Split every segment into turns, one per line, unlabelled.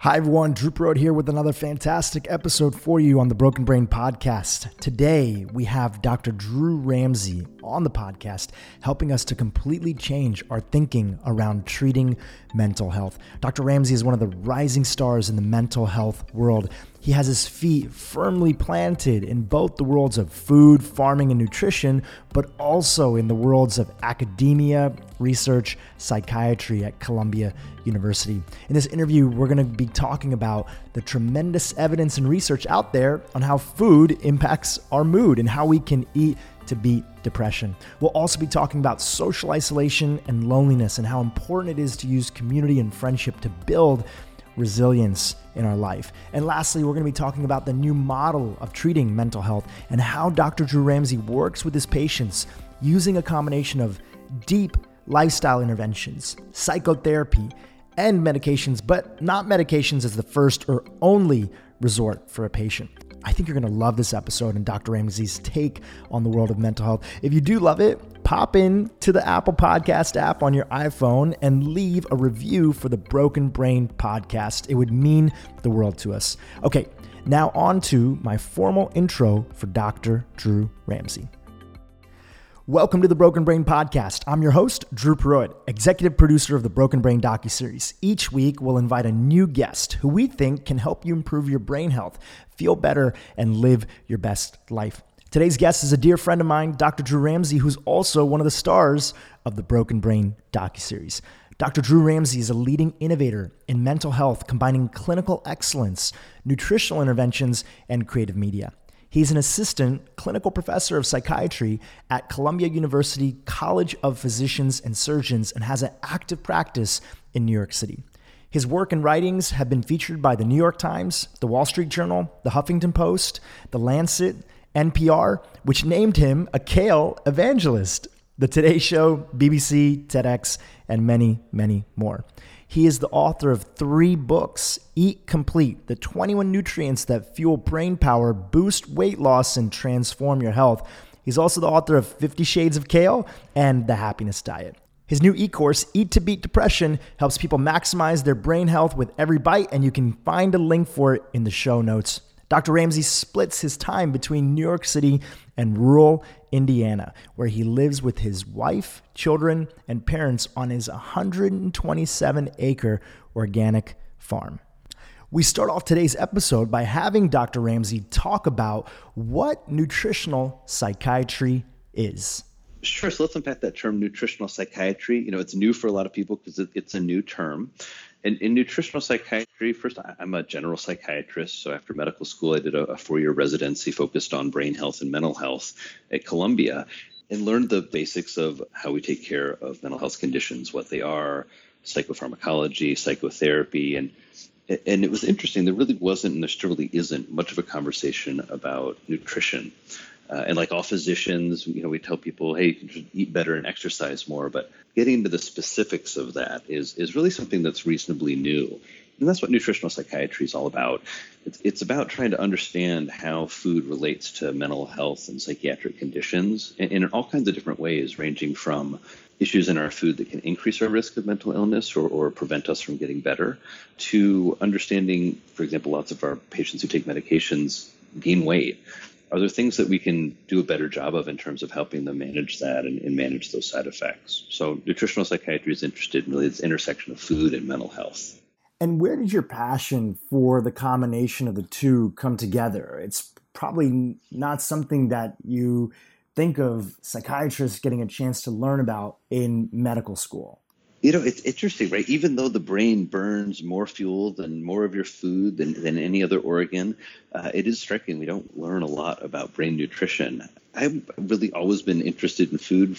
Hi everyone, Drew Perot here with another fantastic episode for you on the Broken Brain Podcast. Today we have Dr. Drew Ramsey on the podcast helping us to completely change our thinking around treating mental health. Dr. Ramsey is one of the rising stars in the mental health world. He has his feet firmly planted in both the worlds of food, farming, and nutrition, but also in the worlds of academia, research, psychiatry at Columbia University. In this interview, we're going to be talking about the tremendous evidence and research out there on how food impacts our mood and how we can eat to beat depression. We'll also be talking about social isolation and loneliness and how important it is to use community and friendship to build resilience in our life. And lastly, we're going to be talking about the new model of treating mental health and how Dr. Drew Ramsey works with his patients using a combination of deep lifestyle interventions, psychotherapy, and medications, but not medications as the first or only resort for a patient. I think you're going to love this episode and Dr. Ramsey's take on the world of mental health. If you do love it, pop in to the Apple Podcast app on your iPhone and leave a review for the Broken Brain Podcast. It would mean the world to us. Okay, now on to my formal intro for Dr. Drew Ramsey. Welcome to the Broken Brain Podcast. I'm your host, Drew Perot, executive producer of the Broken Brain docuseries. Each week, we'll invite a new guest who we think can help you improve your brain health, feel better, and live your best life. Today's guest is a dear friend of mine, Dr. Drew Ramsey, who's also one of the stars of the Broken Brain docuseries. Dr. Drew Ramsey is a leading innovator in mental health, combining clinical excellence, nutritional interventions, and creative media. He's an assistant clinical professor of psychiatry at Columbia University College of Physicians and Surgeons and has an active practice in New York City. His work and writings have been featured by the New York Times, the Wall Street Journal, the Huffington Post, the Lancet, NPR, which named him a kale evangelist, the Today Show, BBC, TEDx, and many, many more. He is the author of 3 books, Eat Complete, the 21 nutrients that fuel brain power, boost weight loss, and transform your health. He's also the author of 50 Shades of Kale and The Happiness Diet. His new e-course, Eat to Beat Depression, helps people maximize their brain health with every bite, and you can find a link for it in the show notes. Dr. Ramsey splits his time between New York City and rural Indiana, where he lives with his wife, children, and parents on his 127-acre organic farm. We start off today's episode by having Dr. Ramsey talk about what nutritional psychiatry is.
Sure. So let's unpack that term, nutritional psychiatry. It's new for a lot of people because it's a new term. And in nutritional psychiatry, first, I'm a general psychiatrist. So after medical school, I did a 4-year residency focused on brain health and mental health at Columbia and learned the basics of how we take care of mental health conditions, what they are, psychopharmacology, psychotherapy. And it was interesting. There really wasn't, and there still really isn't, much of a conversation about nutrition. And like all physicians, we tell people, hey, you should eat better and exercise more. But getting into the specifics of that is really something that's reasonably new. And that's what nutritional psychiatry is all about. It's about trying to understand how food relates to mental health and psychiatric conditions in all kinds of different ways, ranging from issues in our food that can increase our risk of mental illness or prevent us from getting better, to understanding, for example, lots of our patients who take medications gain weight. Are there things that we can do a better job of in terms of helping them manage that and manage those side effects? So nutritional psychiatry is interested in really this intersection of food and mental health.
And where did your passion for the combination of the two come together? It's probably not something that you think of psychiatrists getting a chance to learn about in medical school.
It's interesting, right? Even though the brain burns more fuel than more of your food than any other organ, it is striking. We don't learn a lot about brain nutrition. I've really always been interested in food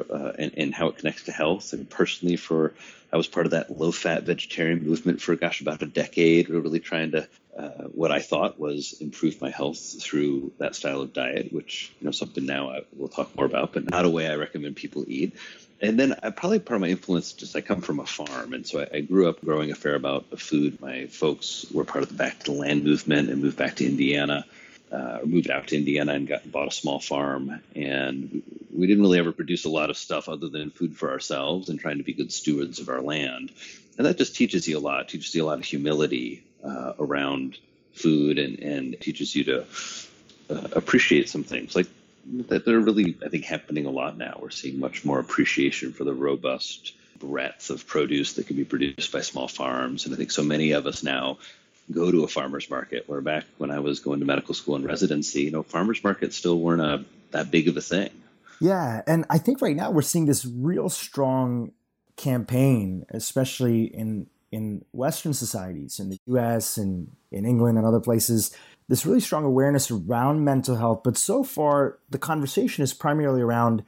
and how it connects to health. And personally, I was part of that low-fat vegetarian movement for, about a decade. We were really trying to, what I thought was improve my health through that style of diet, which, something now we'll talk more about, but not a way I recommend people eat. And then probably part of my influence, I come from a farm. And so I grew up growing a fair amount of food. My folks were part of the Back to the Land movement and moved back to Indiana. Moved out to Indiana and bought a small farm. And we didn't really ever produce a lot of stuff other than food for ourselves and trying to be good stewards of our land. And that just teaches you a lot of humility around food and teaches you to appreciate some things like that. They're really, I think, happening a lot now. We're seeing much more appreciation for the robust breadth of produce that can be produced by small farms. And I think so many of us now go to a farmer's market, where back when I was going to medical school and residency, farmers markets still weren't that big of a thing.
Yeah. And I think right now we're seeing this real strong campaign, especially in Western societies, in the US and in England and other places, this really strong awareness around mental health. But so far, the conversation is primarily around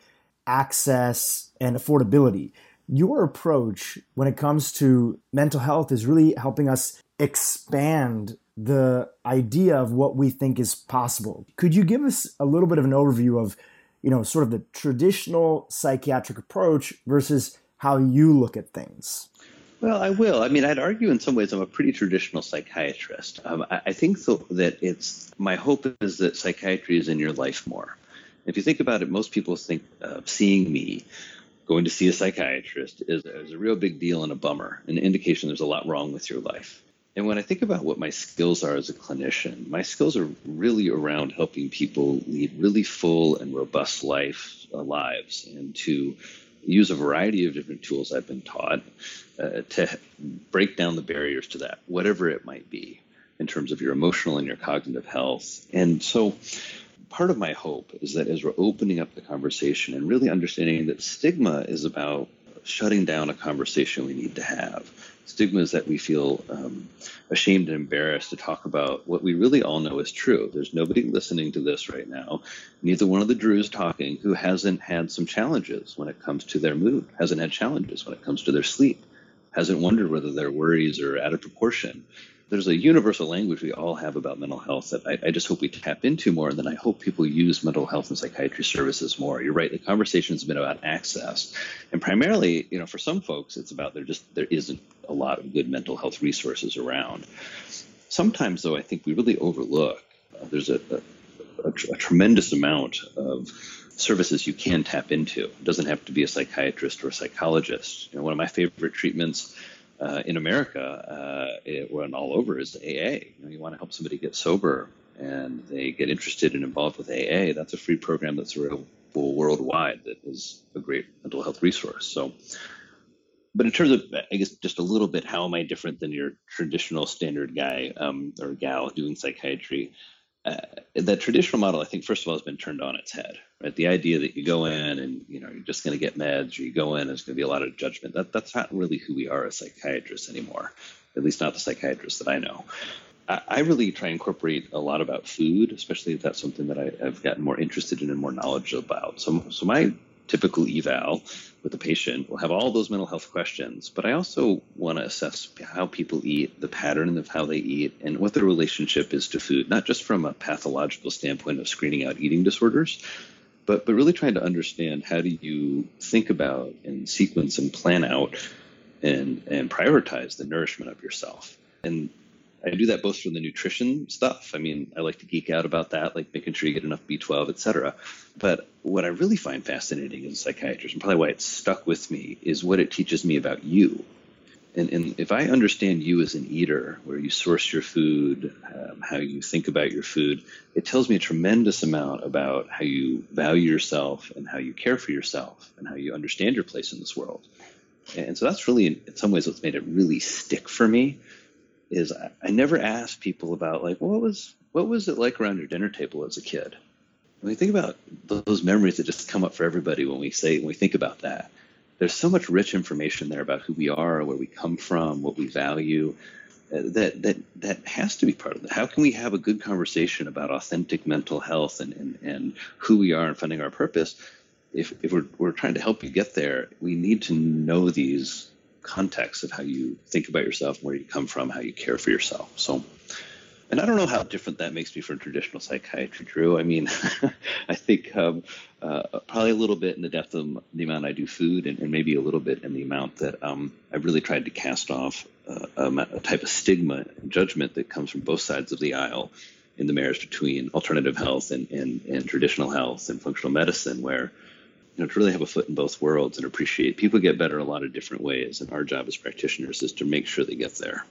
access and affordability. Your approach when it comes to mental health is really helping us expand the idea of what we think is possible. Could you give us a little bit of an overview of, sort of the traditional psychiatric approach versus how you look at things?
Well, I will. I mean, I'd argue in some ways I'm a pretty traditional psychiatrist. I think that my hope is that psychiatry is in your life more. If you think about it, most people think seeing me, going to see a psychiatrist is a real big deal and a bummer, an indication there's a lot wrong with your life. And when I think about what my skills are as a clinician, my skills are really around helping people lead really full and robust lives and to use a variety of different tools I've been taught to break down the barriers to that, whatever it might be, in terms of your emotional and your cognitive health. And so part of my hope is that as we're opening up the conversation and really understanding that stigma is about shutting down a conversation we need to have. Stigma is that we feel ashamed and embarrassed to talk about what we really all know is true. There's nobody listening to this right now, neither one of the Drews talking, who hasn't had some challenges when it comes to their mood, hasn't had challenges when it comes to their sleep, hasn't wondered whether their worries are out of proportion. There's a universal language we all have about mental health that I just hope we tap into more, and then I hope people use mental health and psychiatry services more. You're right, the conversation's been about access. And primarily, for some folks, it's about there isn't a lot of good mental health resources around. Sometimes, though, I think we really overlook there's a tremendous amount of services you can tap into. It doesn't have to be a psychiatrist or a psychologist. One of my favorite treatments in America, and all over, is AA. You want to help somebody get sober and they get interested and involved with AA. That's a free program that's available worldwide that is a great mental health resource. So, but in terms of, I guess, just a little bit, how am I different than your traditional standard guy or gal doing psychiatry? That traditional model, I think, first of all, has been turned on its head. Right? The idea that you go in and you're just going to get meds, or you go in, there's going to be a lot of judgment. That's not really who we are as psychiatrists anymore. At least not the psychiatrists that I know. I really try and incorporate a lot about food, especially if that's something that I've gotten more interested in and more knowledge about. So my typical eval with the patient will have all those mental health questions, but I also want to assess how people eat, the pattern of how they eat, and what their relationship is to food, not just from a pathological standpoint of screening out eating disorders, but really trying to understand how do you think about and sequence and plan out and prioritize the nourishment of yourself. And I do that both from the nutrition stuff. I mean, I like to geek out about that, like making sure you get enough B12, et cetera. But what I really find fascinating as a psychiatrist, and probably why it's stuck with me, is what it teaches me about you. And if I understand you as an eater, where you source your food, how you think about your food, it tells me a tremendous amount about how you value yourself and how you care for yourself and how you understand your place in this world. And so that's really, in some ways, what's made it really stick for me. Is I never ask people about, like, well, what was it like around your dinner table as a kid? When we think about those memories that just come up for everybody when we think about that, there's so much rich information there about who we are, where we come from, what we value, that has to be part of it. How can we have a good conversation about authentic mental health and who we are and finding our purpose? If we're trying to help you get there, we need to know these context of how you think about yourself, where you come from, how you care for yourself. So, and I don't know how different that makes me from traditional psychiatry, Drew. I mean, I think probably a little bit in the depth of the amount I do food, and maybe a little bit in the amount that I've really tried to cast off a type of stigma and judgment that comes from both sides of the aisle in the marriage between alternative health and traditional health and functional medicine, where to really have a foot in both worlds and appreciate people get better a lot of different ways. And our job as practitioners is to make sure they get there.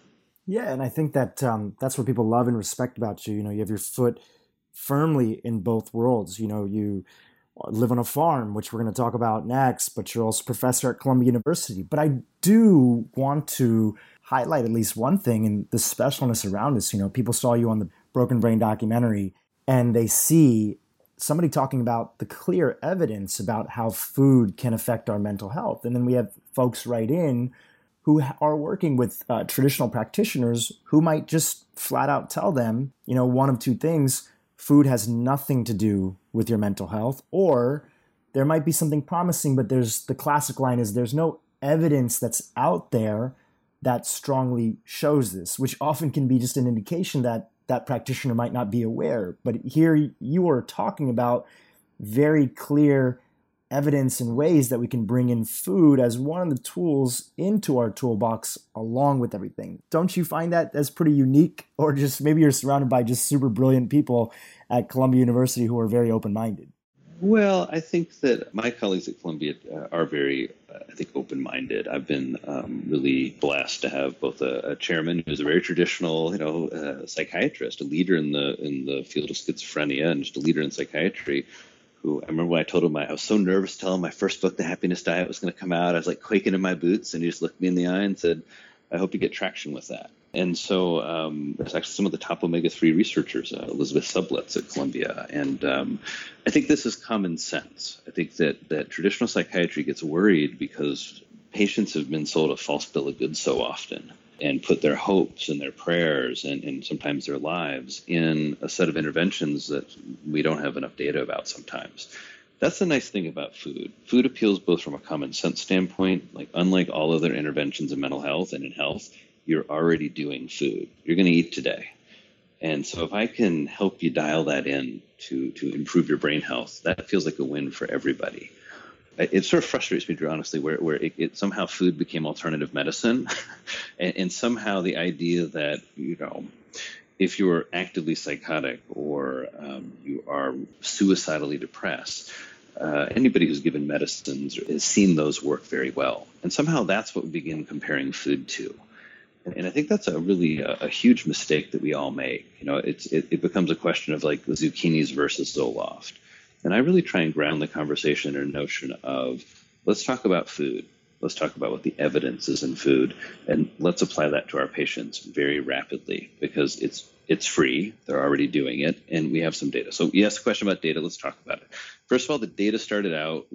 Yeah, and I think that that's what people love and respect about you. You have your foot firmly in both worlds. You live on a farm, which we're going to talk about next, but you're also a professor at Columbia University. But I do want to highlight at least one thing and the specialness around this. People saw you on the Broken Brain documentary and they see somebody talking about the clear evidence about how food can affect our mental health. And then we have folks write in who are working with traditional practitioners who might just flat out tell them, one of two things: food has nothing to do with your mental health, or there might be something promising, but the classic line is there's no evidence that's out there that strongly shows this, which often can be just an indication that that practitioner might not be aware. But here you are talking about very clear evidence and ways that we can bring in food as one of the tools into our toolbox along with everything. Don't you find that as pretty unique? Or just maybe you're surrounded by just super brilliant people at Columbia University who are very open-minded?
Well, I think that my colleagues at Columbia are very, I think, open-minded. I've been really blessed to have both a chairman who's a very traditional, psychiatrist, a leader in the field of schizophrenia, and just a leader in psychiatry. Who I remember when I told him I was so nervous to tell him my first book, The Happiness Diet, was going to come out. I was like quaking in my boots, and he just looked me in the eye and said, "I hope you get traction with that." And so there's actually some of the top omega-3 researchers, Elizabeth Sublets at Columbia. And I think this is common sense. I think that traditional psychiatry gets worried because patients have been sold a false bill of goods so often and put their hopes and their prayers and sometimes their lives in a set of interventions that we don't have enough data about sometimes. That's the nice thing about food. Food appeals both from a common sense standpoint, like unlike all other interventions in mental health and in health, you're already doing food. You're going to eat today. And so if I can help you dial that in to improve your brain health, that feels like a win for everybody. It sort of frustrates me, Drew, honestly, where it somehow food became alternative medicine. and somehow the idea that, if you're actively psychotic or you are suicidally depressed, anybody who's given medicines has seen those work very well. And somehow that's what we begin comparing food to. And I think that's a really a huge mistake that we all make. It becomes a question of like the zucchinis versus Zoloft. And I really try and ground the conversation in a notion of, let's talk about food. Let's talk about what the evidence is in food, and let's apply that to our patients very rapidly because it's free. They're already doing it, and we have some data. So you asked a question about data. Let's talk about it. First of all, the data started out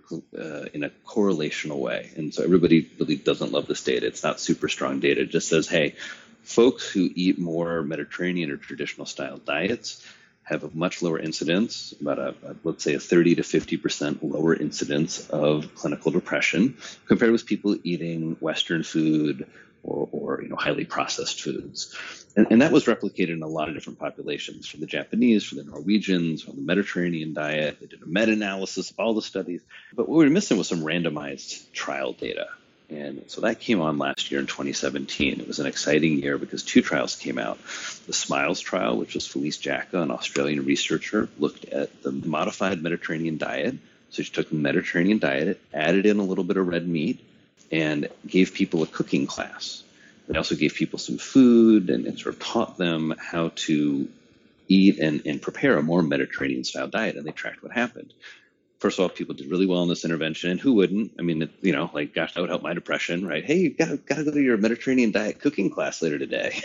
in a correlational way, and so everybody really doesn't love this data. It's not super strong data. It just says, hey, folks who eat more Mediterranean or traditional style diets have a much lower incidence, about let's say a 30 to 50% lower incidence of clinical depression compared with people eating Western food or highly processed foods. And that was replicated in a lot of different populations, for the Japanese, for the Norwegians, for the Mediterranean diet. They did a meta-analysis of all the studies. But what we were missing was some randomized trial data. And so that came on last year in 2017. It was an exciting year because two trials came out. The SMILES trial, which was Felice Jacka, an Australian researcher, looked at the modified Mediterranean diet. So she took the Mediterranean diet, added in a little bit of red meat, and gave people a cooking class. They also gave people some food and sort of taught them how to eat and prepare a more Mediterranean-style diet, and they tracked what happened. First of all, people did really well in this intervention, and who wouldn't? I mean, gosh, that would help my depression, right? Hey, you gotta go to your Mediterranean diet cooking class later today.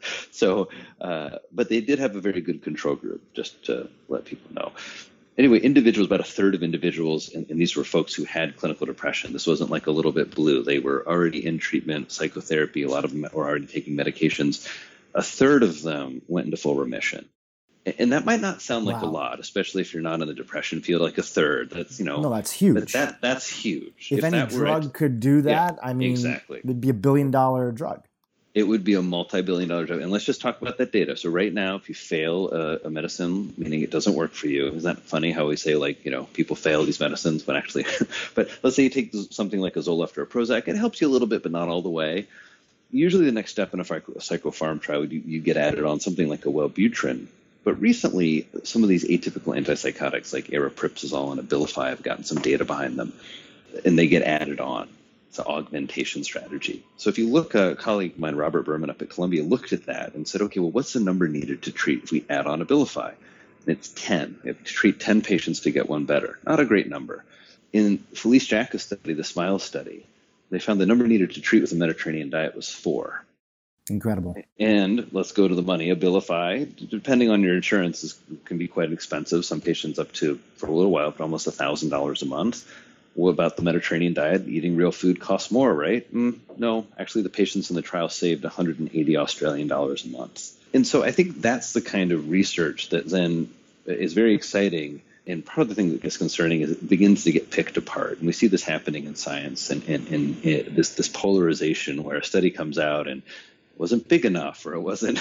So, but they did have a very good control group, just to let people know. Anyway, individuals, about a third of individuals, and these were folks who had clinical depression. This wasn't like a little bit blue. They were already in treatment, psychotherapy. A lot of them were already taking medications. A third of them went into full remission. And that might not sound like a lot, especially if you're not in the depression field, like a third. That's,
No, that's huge.
But that's huge.
If any drug could do that, I mean, exactly. It'd be $1 billion drug.
It would be a multi-billion-dollar drug. And let's just talk about that data. So right now, if you fail a medicine, meaning it doesn't work for you, isn't that funny how we say, people fail these medicines, but actually, but let's say you take something like a Zoloft or a Prozac, it helps you a little bit, but not all the way. Usually the next step in a psychopharm trial, you get added on something like a Wellbutrin. But recently, some of these atypical antipsychotics like aripiprazole and Abilify have gotten some data behind them, and they get added on. It's an augmentation strategy. So if you look, a colleague of mine, Robert Berman up at Columbia, looked at that and said, okay, well, what's the number needed to treat if we add on Abilify? And it's 10. We have to treat 10 patients to get one better. Not a great number. In Felice Jacka's study, the SMILE study, they found the number needed to treat with a Mediterranean diet was 4.
Incredible.
And let's go to the money. Abilify, depending on your insurance, can be quite expensive. Some patients up to, for a little while, but almost $1,000 a month. What about the Mediterranean diet? Eating real food costs more, right? No, actually, the patients in the trial saved 180 Australian dollars a month. And so I think that's the kind of research that then is very exciting. And part of the thing that gets concerning is it begins to get picked apart. And we see this happening in science and this polarization where a study comes out and wasn't big enough, or it wasn't.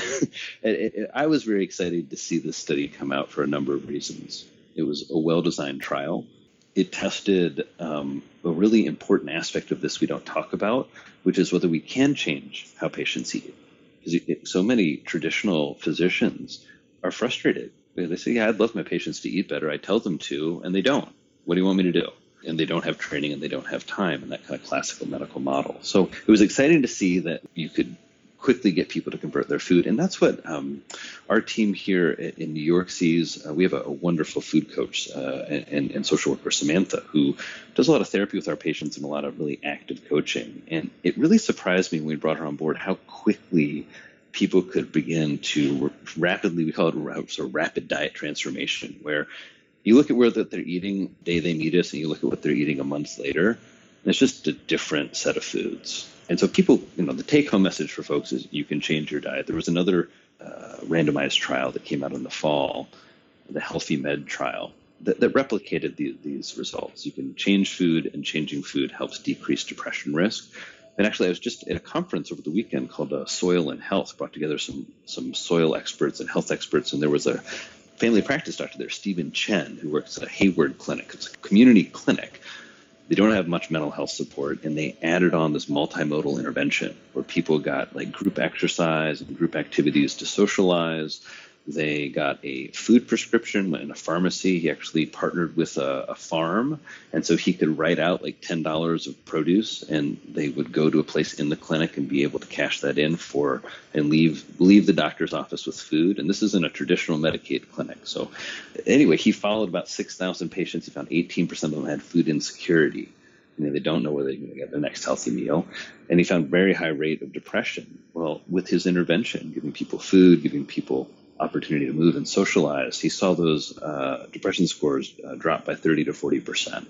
I was very excited to see this study come out for a number of reasons. It was a well-designed trial. It tested a really important aspect of this we don't talk about, which is whether we can change how patients eat. Because so many traditional physicians are frustrated. They say, yeah, I'd love my patients to eat better. I tell them to, and they don't. What do you want me to do? And they don't have training and they don't have time in that kind of classical medical model. So it was exciting to see that you could quickly get people to convert their food. And that's what our team here in New York sees. We have a wonderful food coach and social worker, Samantha, who does a lot of therapy with our patients and a lot of really active coaching. And it really surprised me when we brought her on board how quickly people could begin to rapidly, we call it sort of rapid diet transformation, where you look at where that they're eating the day they meet us and you look at what they're eating a month later, and it's just a different set of foods. And so people, the take-home message for folks is you can change your diet. There was another randomized trial that came out in the fall, the Healthy Med trial, that replicated these results. You can change food, and changing food helps decrease depression risk. And actually, I was just at a conference over the weekend called Soil and Health, brought together some soil experts and health experts, and there was a family practice doctor there, Stephen Chen, who works at a Hayward Clinic. It's a community clinic. They don't have much mental health support, and they added on this multimodal intervention where people got like group exercise and group activities to socialize. They got a food prescription in a pharmacy. He actually partnered with a farm, and so he could write out like $10 of produce, and they would go to a place in the clinic and be able to cash that in and leave the doctor's office with food. And this isn't a traditional Medicaid clinic. So anyway, he followed about 6,000 patients. He found 18% of them had food insecurity. They don't know where they're going to get their next healthy meal. And he found very high rate of depression. Well, with his intervention, giving people food, giving people opportunity to move and socialize, he saw those depression scores drop by 30 to 40%.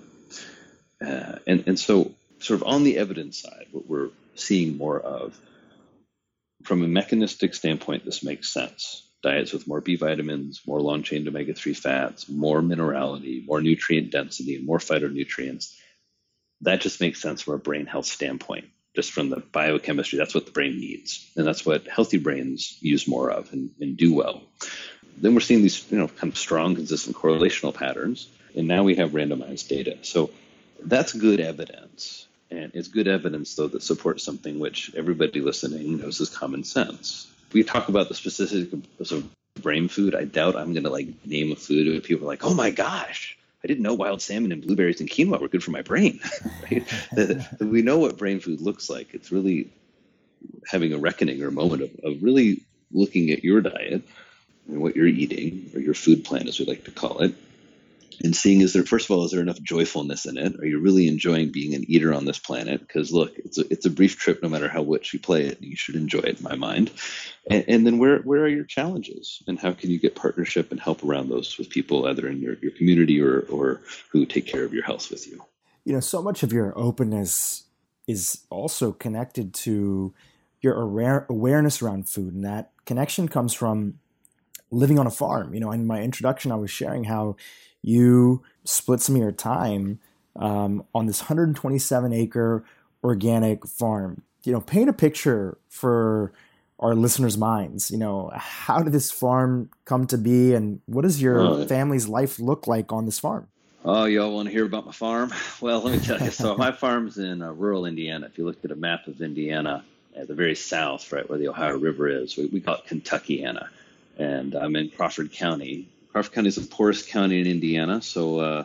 And so sort of on the evidence side, what we're seeing more of, from a mechanistic standpoint, this makes sense. Diets with more B vitamins, more long-chain omega-3 fats, more minerality, more nutrient density, more phytonutrients. That just makes sense from a brain health standpoint. Just from the biochemistry, that's what the brain needs. And that's what healthy brains use more of and do well. Then we're seeing these, kind of strong, consistent correlational patterns. And now we have randomized data. So that's good evidence. And it's good evidence, though, that supports something which everybody listening knows is common sense. We talk about the specifics of brain food. I doubt I'm going to name a food and people are like, oh my gosh, I didn't know wild salmon and blueberries and quinoa were good for my brain. Right? We know what brain food looks like. It's really having a reckoning or a moment of really looking at your diet and what you're eating, or your food plan, as we like to call it, and seeing, first of all, is there enough joyfulness in it? Are you really enjoying being an eater on this planet? Because look, it's a brief trip, no matter how much you play it. You should enjoy it, in my mind. And then where are your challenges, and how can you get partnership and help around those with people either in your community or who take care of your health with you?
So much of your openness is also connected to your awareness around food, and that connection comes from living on a farm. In my introduction, I was sharing how you split some of your time on this 127-acre organic farm. Paint a picture for our listeners' minds. How did this farm come to be, and what does your family's life look like on this farm?
Oh, y'all want to hear about my farm? Well, let me tell you. So my farm's in rural Indiana. If you looked at a map of Indiana at the very south, right where the Ohio River is, we call it Kentuckiana. And I'm in Crawford County. Crawford County is the poorest county in Indiana, so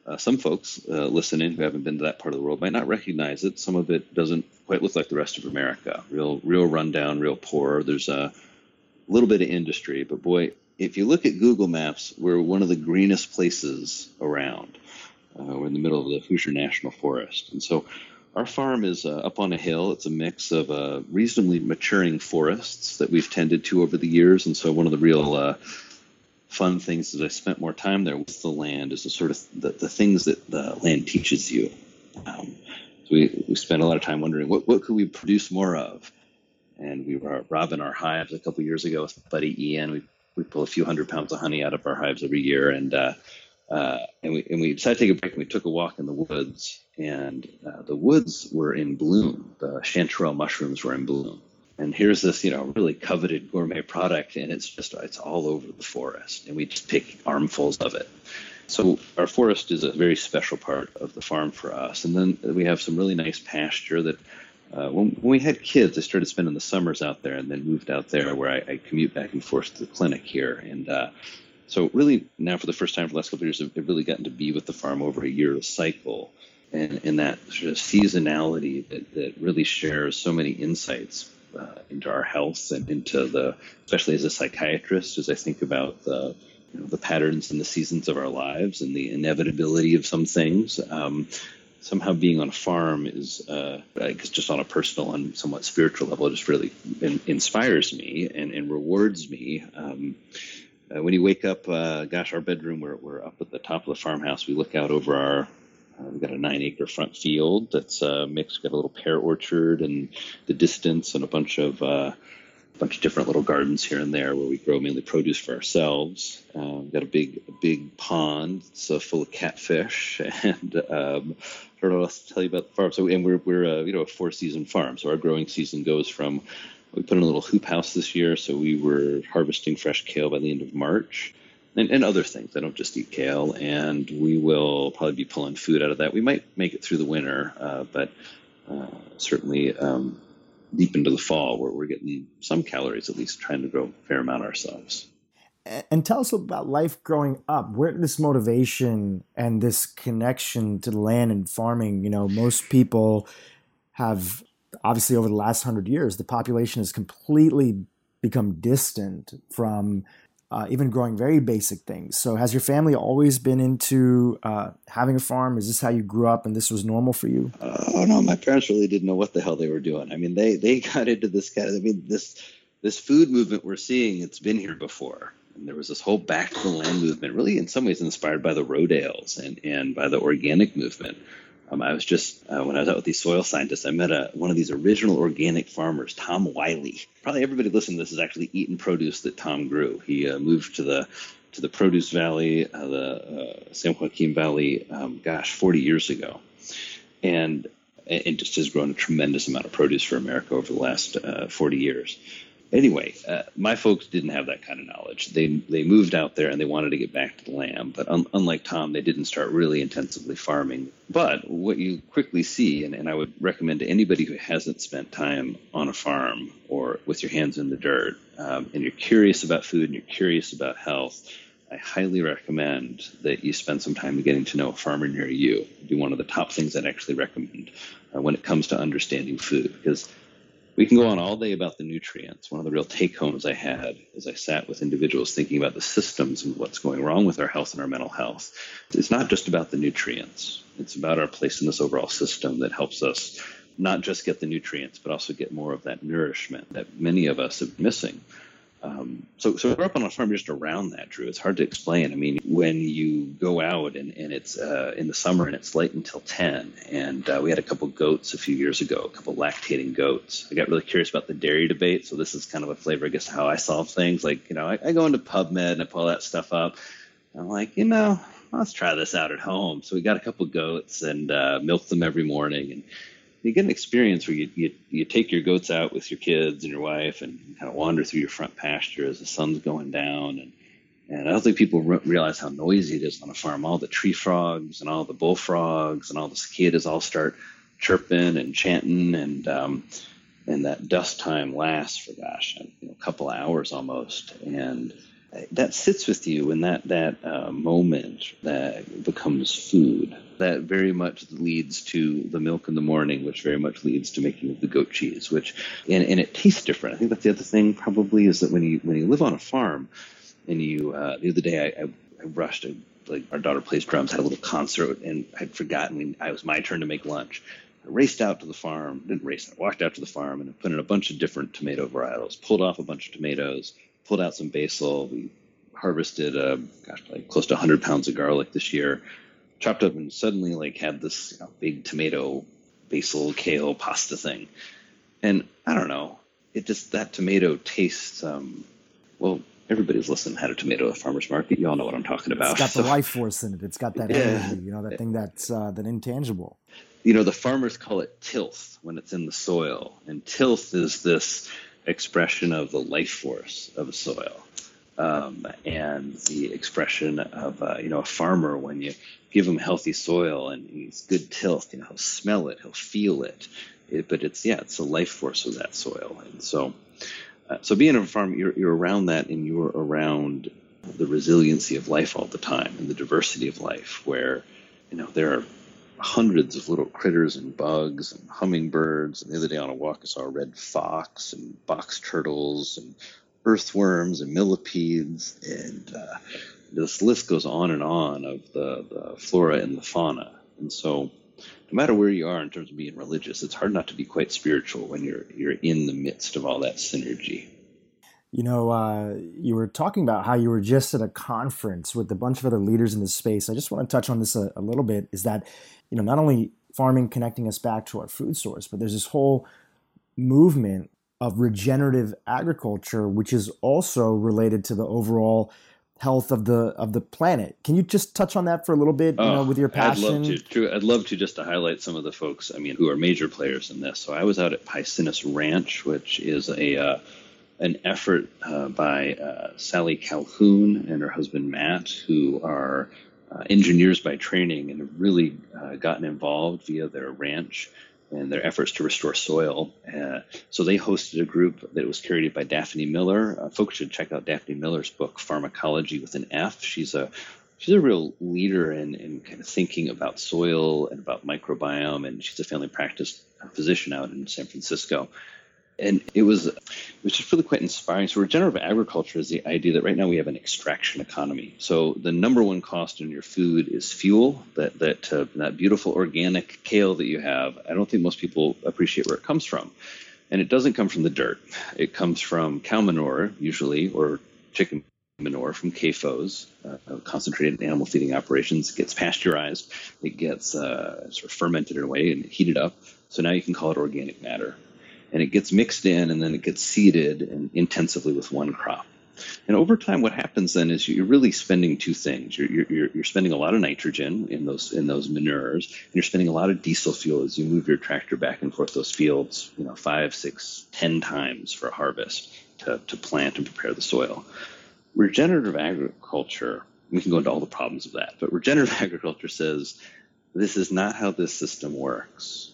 some folks listening who haven't been to that part of the world might not recognize it. Some of it doesn't quite look like the rest of America. Real rundown, real poor. There's a little bit of industry, but boy, if you look at Google Maps, we're one of the greenest places around. We're in the middle of the Hoosier National Forest. And so our farm is up on a hill. It's a mix of reasonably maturing forests that we've tended to over the years. And so one of the real fun things as I spent more time there with the land is the sort of the things that the land teaches you. So we spent a lot of time wondering what could we produce more of? And we were robbing our hives a couple of years ago with buddy Ian. We pull a few 100 pounds of honey out of our hives every year, and we decided to take a break, and we took a walk in the woods, and the woods were in bloom. The chanterelle mushrooms were in bloom, and here's this really coveted gourmet product, and it's all over the forest, and we just pick armfuls of it. So our forest is a very special part of the farm for us, and then we have some really nice pasture that. When we had kids, I started spending the summers out there and then moved out there where I commute back and forth to the clinic here. And so really now for the first time for the last couple of years, I've really gotten to be with the farm over a year cycle. And that sort of seasonality that really shares so many insights into our health and into especially as a psychiatrist, as I think about the patterns and the seasons of our lives and the inevitability of some things. Somehow being on a farm is, I guess, just on a personal and somewhat spiritual level, it just really inspires me and rewards me. When you wake up, our bedroom, we're up at the top of the farmhouse. We look out over we've got a 9-acre front field that's mixed. We've got a little pear orchard in the distance and a bunch of different little gardens here and there where we grow mainly produce for ourselves. We've got a big pond. It's full of catfish, and I don't know what else to tell you about the farm. So, and we're a 4-season farm. So our growing season goes from we put in a little hoop house this year. So we were harvesting fresh kale by the end of March, and other things. I don't just eat kale, and we will probably be pulling food out of that. We might make it through the winter, but certainly. Deep into the fall where we're getting some calories, at least trying to grow a fair amount ourselves.
And tell us about life growing up. Where did this motivation and this connection to the land and farming, most people have, obviously over the last 100 years, the population has completely become distant from even growing very basic things. So has your family always been into having a farm? Is this how you grew up and this was normal for you?
Oh, no, my parents really didn't know what the hell they were doing. I mean, they got into this this food movement we're seeing, it's been here before. And there was this whole back to the land movement, really in some ways inspired by the Rodales and by the organic movement. I was just, when I was out with these soil scientists, I met one of these original organic farmers, Tom Wiley. Probably everybody listening to this has actually eaten produce that Tom grew. He moved to the Produce Valley, the San Joaquin Valley, 40 years ago. And just has grown a tremendous amount of produce for America over the last 40 years. Anyway, my folks didn't have that kind of knowledge. They moved out there and they wanted to get back to the land. But unlike Tom, they didn't start really intensively farming. But what you quickly see, and I would recommend to anybody who hasn't spent time on a farm or with your hands in the dirt, and you're curious about food and you're curious about health, I highly recommend that you spend some time getting to know a farmer near you. It'd be one of the top things I'd actually recommend when it comes to understanding food, because we can go on all day about the nutrients. One of the real take-homes I had as I sat with individuals thinking about the systems and what's going wrong with our health and our mental health. It's not just about the nutrients. It's about our place in this overall system that helps us not just get the nutrients, but also get more of that nourishment that many of us are missing. So we're up on a farm just around that, Drew. It's hard to explain. I mean, when you go out and it's in the summer and it's light until 10, and we had a couple goats a few years ago, a couple lactating goats. I got really curious about the dairy debate, so this is kind of a flavor, I guess, how I solve things. Like, I go into PubMed and I pull that stuff up. I'm like, let's try this out at home. So we got a couple goats and milk them every morning, and you get an experience where you take your goats out with your kids and your wife and kind of wander through your front pasture as the sun's going down. And I don't think people realize how noisy it is on a farm. All the tree frogs and all the bullfrogs and all the cicadas all start chirping and chanting, and that dust time lasts for, a couple hours almost. And that sits with you, and that moment that becomes food. That very much leads to the milk in the morning, which very much leads to making the goat cheese, and it tastes different. I think that's the other thing probably is that when you live on a farm, and the other day I rushed. Like our daughter plays drums, had a little concert, and I'd forgotten it was my turn to make lunch. I raced out to the farm, I walked out to the farm and I put in a bunch of different tomato varietals, pulled off a bunch of tomatoes, pulled out some basil. We harvested, like close to 100 pounds of garlic this year, chopped up, and suddenly like had this big tomato, basil, kale pasta thing. And I don't know, that tomato tastes, well, everybody's listened had a tomato at the farmer's market. You all know what I'm talking about.
It's got the life force in it. It's got that energy, that thing that's that intangible.
The farmers call it tilth when it's in the soil. And tilth is this expression of the life force of the soil. And the expression of, a farmer, when you give him healthy soil and he's good tilth, he'll smell it, he'll feel it. But it's the life force of that soil. And so being on a farm, you're around that, and you're around the resiliency of life all the time and the diversity of life, where, there are hundreds of little critters and bugs and hummingbirds. And the other day on a walk, I saw a red fox and box turtles and earthworms and millipedes. And this list goes on and on of the flora and the fauna. And so no matter where you are in terms of being religious, it's hard not to be quite spiritual when you're in the midst of all that synergy.
You were talking about how you were just at a conference with a bunch of other leaders in this space. I just want to touch on this a little bit, is that, not only farming connecting us back to our food source, but there's this whole movement of regenerative agriculture, which is also related to the overall health of the planet. Can you just touch on that for a little bit, with your passion?
I'd love to just to highlight some of the folks, who are major players in this. So I was out at Picinus Ranch, which is an effort by Sally Calhoun and her husband Matt, who are engineers by training and have really gotten involved via their ranch and their efforts to restore soil. So they hosted a group that was curated by Daphne Miller. Folks should check out Daphne Miller's book, Pharmacology with an F. She's a real leader in kind of thinking about soil and about microbiome, and she's a family practice physician out in San Francisco. And it was just really quite inspiring. So regenerative agriculture is the idea that right now we have an extraction economy. So the number one cost in your food is fuel. That beautiful organic kale that you have, I don't think most people appreciate where it comes from. And it doesn't come from the dirt. It comes from cow manure, usually, or chicken manure from CAFOs, concentrated animal feeding operations. It gets pasteurized. It gets sort of fermented in a way and heated up. So now you can call it organic matter. And it gets mixed in, and then it gets seeded and intensively with one crop. And over time, what happens then is you're really spending two things. You're spending a lot of nitrogen in those manures, and you're spending a lot of diesel fuel as you move your tractor back and forth those fields, 5, 6, 10 times for a harvest to plant and prepare the soil. Regenerative agriculture, we can go into all the problems of that, but regenerative agriculture says this is not how this system works.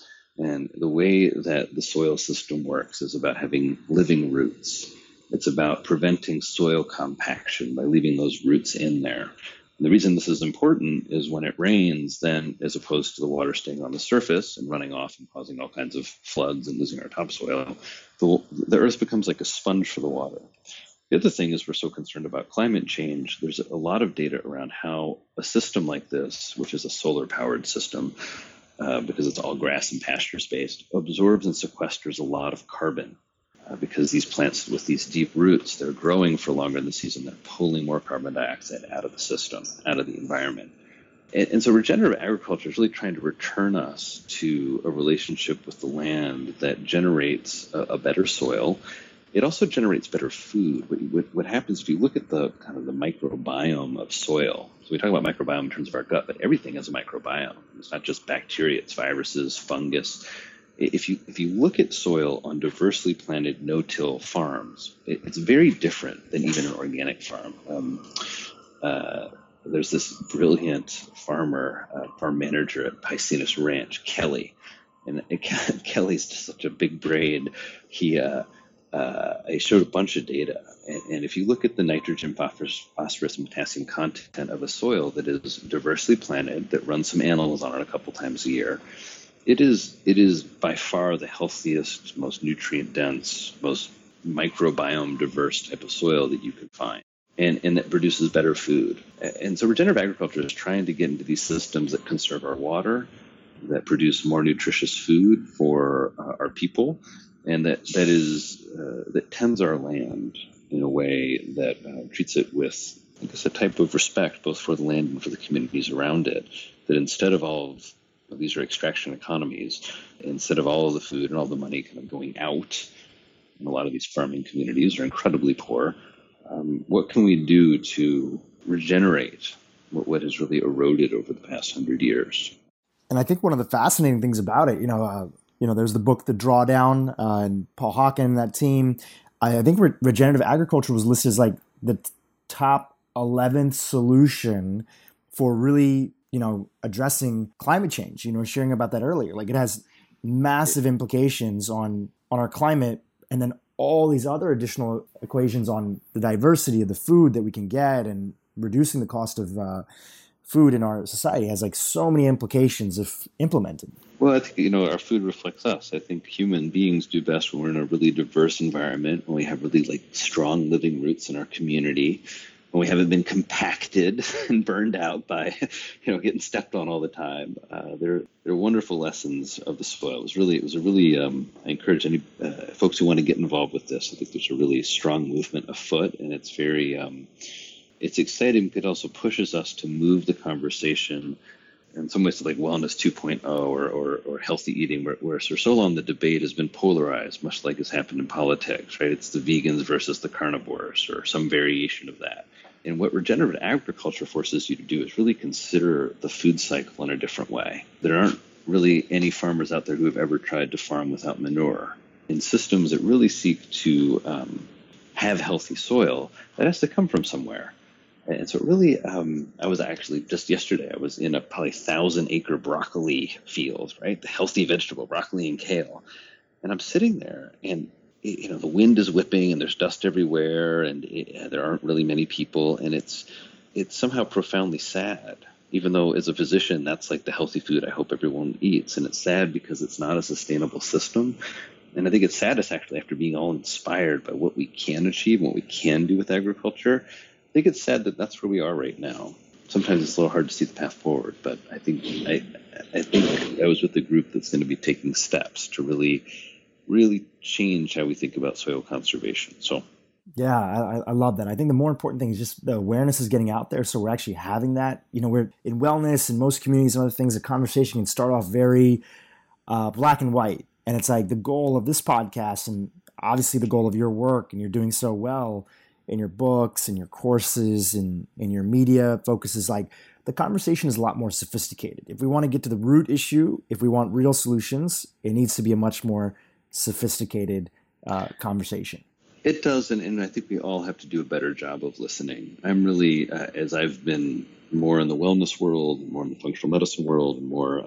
And the way that the soil system works is about having living roots. It's about preventing soil compaction by leaving those roots in there. And the reason this is important is when it rains, then as opposed to the water staying on the surface and running off and causing all kinds of floods and losing our topsoil, the earth becomes like a sponge for the water. The other thing is we're so concerned about climate change. There's a lot of data around how a system like this, which is a solar-powered system, because it's all grass and pastures based, absorbs and sequesters a lot of carbon because these plants with these deep roots, they're growing for longer in the season. They're pulling more carbon dioxide out of the system, out of the environment. And so regenerative agriculture is really trying to return us to a relationship with the land that generates a better soil. It also generates better food. What happens if you look at the kind of the microbiome of soil? So we talk about microbiome in terms of our gut, but everything is a microbiome. It's not just bacteria, it's viruses, fungus. If you look at soil on diversely planted no-till farms, it's very different than even an organic farm. There's this brilliant farm manager at Picinus Ranch, Kelly. And Kelly's just such a big brain. I showed a bunch of data. And if you look at the nitrogen, phosphorus, and potassium content of a soil that is diversely planted, that runs some animals on it a couple times a year, it is by far the healthiest, most nutrient dense, most microbiome diverse type of soil that you can find. And that produces better food. And so regenerative agriculture is trying to get into these systems that conserve our water, that produce more nutritious food for our people, and that tends our land in a way that treats it with, I guess, a type of respect both for the land and for the communities around it. That instead of all of these are extraction economies, instead of all of the food and all the money kind of going out, and a lot of these farming communities are incredibly poor. What can we do to regenerate what has really eroded over the past 100 years?
And I think one of the fascinating things about it, there's the book, The Drawdown, and Paul Hawken, that team. I think regenerative agriculture was listed as like the top 11th solution for really, addressing climate change. Sharing about that earlier. Like, it has massive implications on our climate, and then all these other additional equations on the diversity of the food that we can get, and reducing the cost of food in our society has like so many implications if implemented.
Well, I think, our food reflects us. I think human beings do best when we're in a really diverse environment, when we have really like strong living roots in our community, when we haven't been compacted and burned out by, getting stepped on all the time. They're wonderful lessons of the soil. It was a really, I encourage any folks who want to get involved with this. I think there's a really strong movement afoot, and it's very, it's exciting. It also pushes us to move the conversation in some ways to like wellness 2.0 or healthy eating, where for so long the debate has been polarized, much like has happened in politics, right? It's the vegans versus the carnivores or some variation of that. And what regenerative agriculture forces you to do is really consider the food cycle in a different way. There aren't really any farmers out there who have ever tried to farm without manure. In systems that really seek to have healthy soil, that has to come from somewhere. And so really, I was actually just yesterday, I was in a probably 1,000-acre broccoli field, right? The healthy vegetable, broccoli and kale. And I'm sitting there, and the wind is whipping, and there's dust everywhere, and there aren't really many people, and it's somehow profoundly sad. Even though as a physician, that's like the healthy food I hope everyone eats, and it's sad because it's not a sustainable system. And I think it's saddest actually after being all inspired by what we can achieve and what we can do with agriculture. I think it's sad that that's where we are right now. Sometimes it's a little hard to see the path forward, but I think I was with a group that's going to be taking steps to really change how we think about soil conservation. So,
yeah, I love that. I think the more important thing is just the awareness is getting out there. So we're actually having that. We're in wellness and most communities and other things. The conversation can start off very black and white, and it's like the goal of this podcast, and obviously the goal of your work, and you're doing so well in your books and your courses and in your media focus is like the conversation is a lot more sophisticated. If we want to get to the root issue, if we want real solutions, it needs to be a much more sophisticated conversation.
It does, and I think we all have to do a better job of listening. I'm really, as I've been more in the wellness world, more in the functional medicine world, and more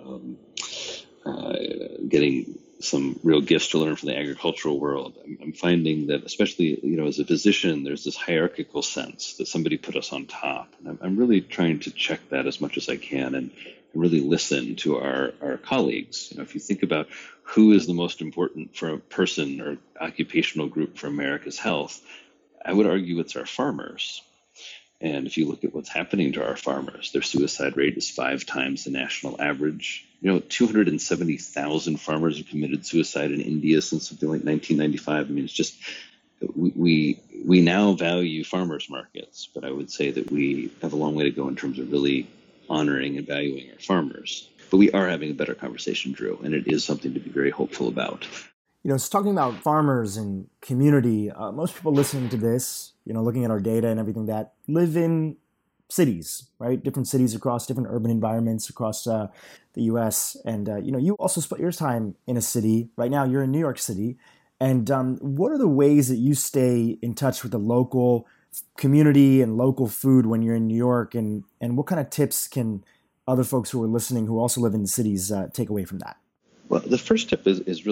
getting some real gifts to learn from the agricultural world, I'm finding that, especially, as a physician, there's this hierarchical sense that somebody put us on top. And I'm really trying to check that as much as I can and really listen to our colleagues. If you think about who is the most important for a person or occupational group for America's health, I would argue it's our farmers. And if you look at what's happening to our farmers, their suicide rate is 5 times the national average. 270,000 farmers have committed suicide in India since something like 1995. I mean, it's just, we now value farmers markets, but I would say that we have a long way to go in terms of really honoring and valuing our farmers. But we are having a better conversation, Drew, and it is something to be very hopeful about.
It's talking about farmers and community. Most people listening to this, looking at our data and everything, that live in cities, right? Different cities across different urban environments across the U.S. And, you also spent your time in a city. Right now, you're in New York City. And what are the ways that you stay in touch with the local community and local food when you're in New York? And what kind of tips can other folks who are listening who also live in cities take away from that?
Well, the first tip is really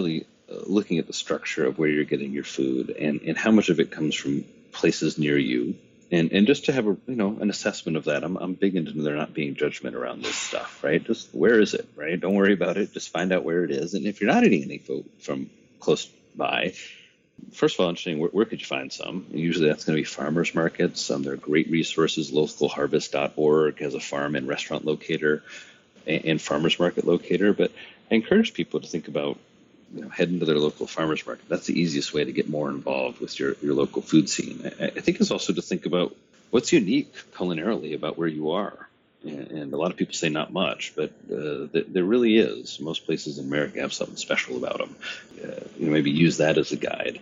looking at the structure of where you're getting your food and how much of it comes from places near you. And just to have an assessment of that. I'm big into there not being judgment around this stuff, right? Just where is it, right? Don't worry about it. Just find out where it is. And if you're not eating any food from close by, first of all, interesting, where could you find some? And usually that's going to be farmers markets. There are great resources. Localharvest.org has a farm and restaurant locator and farmers market locator. But I encourage people to think about heading to their local farmers market. That's the easiest way to get more involved with your local food scene. I think it's also to think about what's unique culinarily about where you are. And a lot of people say not much, but there really is. Most places in America have something special about them. Maybe use that as a guide.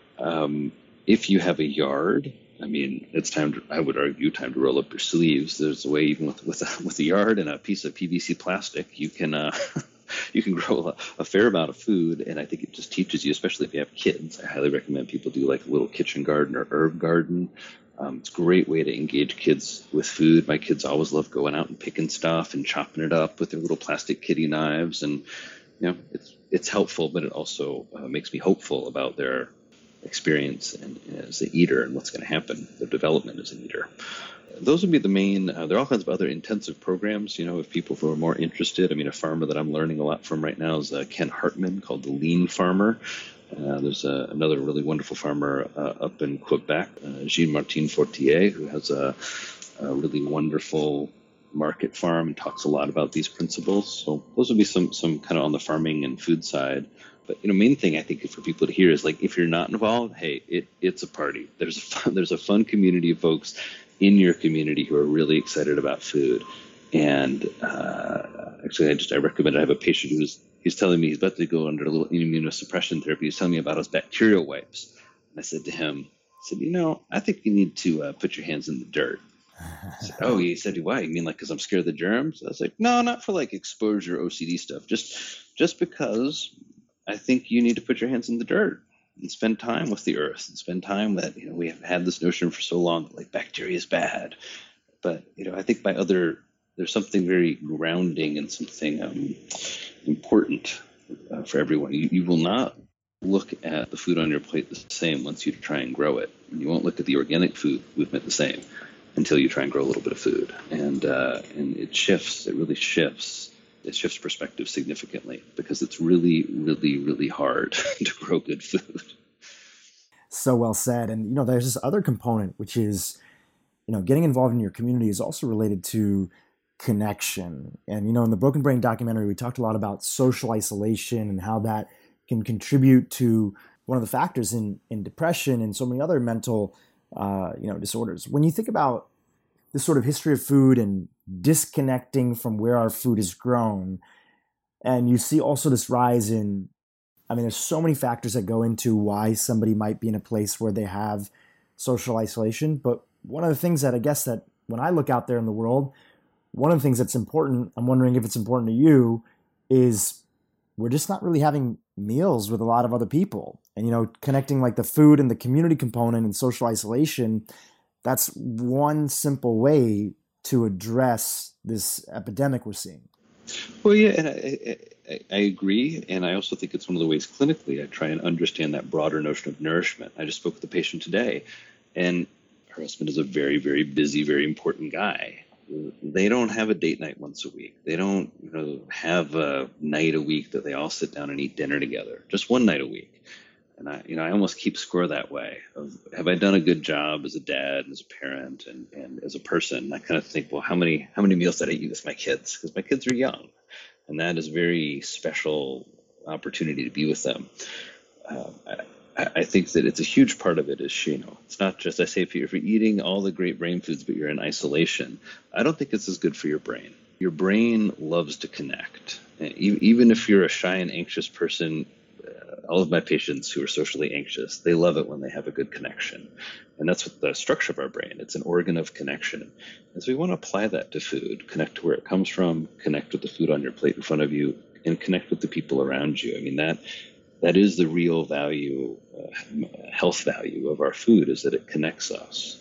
If you have a yard, I mean, it's I would argue, time to roll up your sleeves. There's a way, even with a yard and a piece of PVC plastic, you can you can grow a fair amount of food. And I think it just teaches you, especially if you have kids. I highly recommend people do like a little kitchen garden or herb garden. It's a great way to engage kids with food. My kids always love going out and picking stuff and chopping it up with their little plastic kitty knives. And, it's helpful, but it also makes me hopeful about their experience as an eater and what's going to happen, their development as an eater. Those would be the main. There are all kinds of other intensive programs, if people who are more interested. I mean, a farmer that I'm learning a lot from right now is Ken Hartman, called the Lean Farmer. There's another really wonderful farmer up in Quebec, Jean-Martin Fortier, who has a really wonderful market farm and talks a lot about these principles. So those would be some kind of on the farming and food side. But main thing I think for people to hear is, like, if you're not involved, hey, it's a party. There's a fun community of folks in your community who are really excited about food. And actually, I recommend. I have a patient he's telling me he's about to go under a little immunosuppression therapy. He's telling me about his bacterial wipes, and I said to him, I think you need to put your hands in the dirt. I said, oh, he said, why? You mean like because I'm scared of the germs? I was like, no, not for like exposure OCD stuff. Just because I think you need to put your hands in the dirt and spend time with the earth and spend time that, we have had this notion for so long that like bacteria is bad. But, I think there's something very grounding and something important for everyone. You will not look at the food on your plate the same once you try and grow it. You won't look at the organic food movement the same until you try and grow a little bit of food. And it shifts. It really shifts. It shifts perspective significantly because it's really, really, really hard to grow good food.
So well said. And, there's this other component, which is, getting involved in your community is also related to connection. And, in the Broken Brain documentary, we talked a lot about social isolation and how that can contribute to one of the factors in depression and so many other mental, disorders. When you think about this sort of history of food and disconnecting from where our food is grown, and you see also this rise in, there's so many factors that go into why somebody might be in a place where they have social isolation. But one of the things that I guess that when I look out there in the world, one of the things that's important, I'm wondering if it's important to you, is we're just not really having meals with a lot of other people. And, connecting like the food and the community component and social isolation, that's one simple way to address this epidemic we're seeing.
Well, yeah, and I agree. And I also think it's one of the ways clinically I try and understand that broader notion of nourishment. I just spoke with a patient today, and her husband is a very, very busy, very important guy. They don't have a date night once a week. They don't have a night a week that they all sit down and eat dinner together, just one night a week. And I almost keep score that way of, have I done a good job as a dad, as a parent, and as a person? I kind of think, well, how many meals did I eat with my kids? Because my kids are young, and that is a very special opportunity to be with them. I think that it's a huge part of it is, it's not just, I say, if you're eating all the great brain foods, but you're in isolation, I don't think it's as good for your brain. Your brain loves to connect. Even if you're a shy and anxious person, all of my patients who are socially anxious, they love it when they have a good connection. And that's what the structure of our brain. It's an organ of connection. And so we want to apply that to food, connect to where it comes from, connect with the food on your plate in front of you, and connect with the people around you. That is the real value, health value of our food, is that it connects us.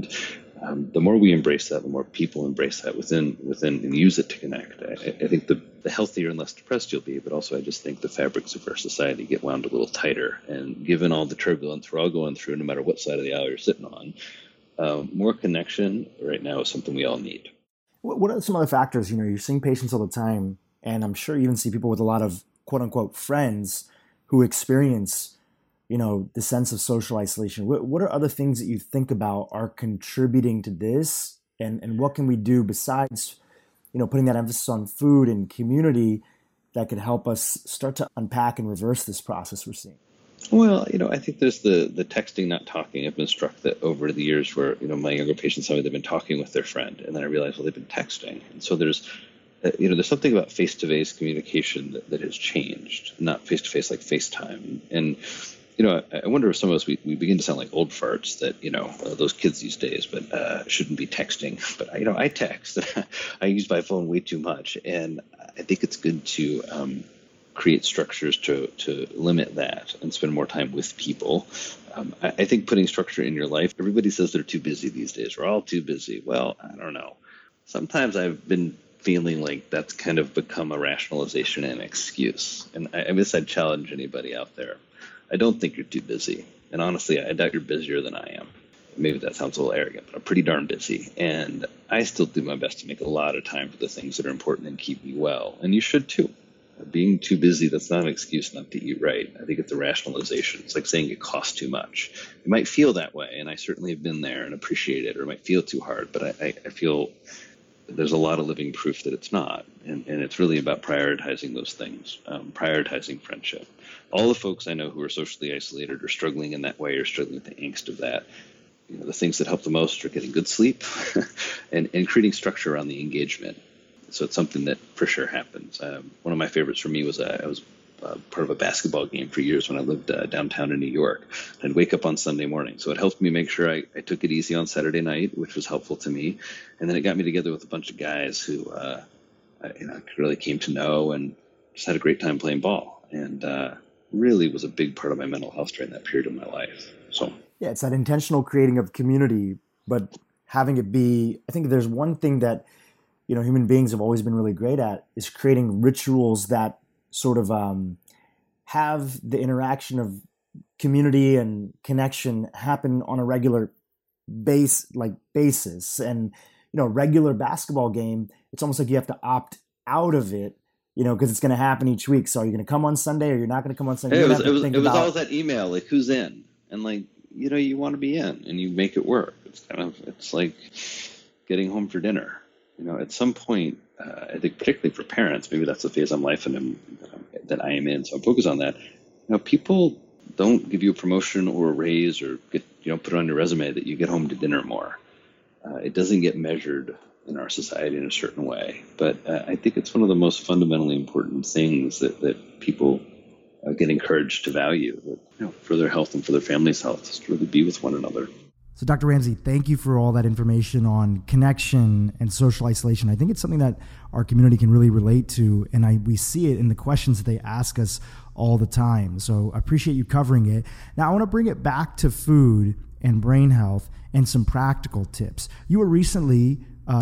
The more we embrace that, the more people embrace that within and use it to connect. I think the the healthier and less depressed you'll be. But also, I just think the fabrics of our society get wound a little tighter. And given all the turbulence we're all going through, no matter what side of the aisle you're sitting on, more connection right now is something we all need.
What are some other factors? You're seeing patients all the time, and I'm sure you even see people with a lot of quote unquote friends who experience, the sense of social isolation. What are other things that you think about are contributing to this? And what can we do besides, putting that emphasis on food and community that could help us start to unpack and reverse this process we're seeing?
Well, I think there's the texting, not talking. I've been struck that over the years where, my younger patients tell me they've been talking with their friend, and then I realize, well, they've been texting. And so there's something about face-to-face communication that has changed, not face-to-face like FaceTime. And, I wonder if some of us, we begin to sound like old farts that, those kids these days, but shouldn't be texting. But, I text. I use my phone way too much. And I think it's good to create structures to limit that and spend more time with people. I think putting structure in your life, everybody says they're too busy these days. We're all too busy. Well, I don't know. Sometimes I've been feeling like that's kind of become a rationalization and excuse. And I guess I'd challenge anybody out there. I don't think you're too busy. And honestly, I doubt you're busier than I am. Maybe that sounds a little arrogant, but I'm pretty darn busy. And I still do my best to make a lot of time for the things that are important and keep me well. And you should too. Being too busy, that's not an excuse not to eat right. I think it's a rationalization. It's like saying it costs too much. It might feel that way, and I certainly have been there and appreciate it, or it might feel too hard, but I feel there's a lot of living proof that it's not. And it's really about prioritizing those things, prioritizing friendship. All the folks I know who are socially isolated or struggling in that way or struggling with the angst of that, the things that help the most are getting good sleep and creating structure around the engagement. So it's something that for sure happens. One of my favorites for me was I was part of a basketball game for years when I lived downtown in New York. I'd wake up on Sunday morning. So it helped me make sure I took it easy on Saturday night, which was helpful to me. And then it got me together with a bunch of guys who I really came to know and just had a great time playing ball. And really was a big part of my mental health during that period of my life. So
yeah, it's that intentional creating of community, but having it be, I think there's one thing that human beings have always been really great at is creating rituals that sort of have the interaction of community and connection happen on a regular basis. And, regular basketball game, it's almost like you have to opt out of it, because it's going to happen each week. So are you going to come on Sunday or you're not going to come on Sunday?
Hey, it was always that email, like who's in? And like, you want to be in and you make it work. It's like getting home for dinner. At some point, I think particularly for parents, maybe that's the phase of life that I am in. So I'm focused on that. People don't give you a promotion or a raise or get, put it on your resume that you get home to dinner more. It doesn't get measured in our society in a certain way. But I think it's one of the most fundamentally important things that people get encouraged to value, for their health and for their family's health, is to really be with one another.
So Dr. Ramsey, thank you for all that information on connection and social isolation. I think it's something that our community can really relate to, and we see it in the questions that they ask us all the time. So I appreciate you covering it. Now I want to bring it back to food and brain health and some practical tips. You recently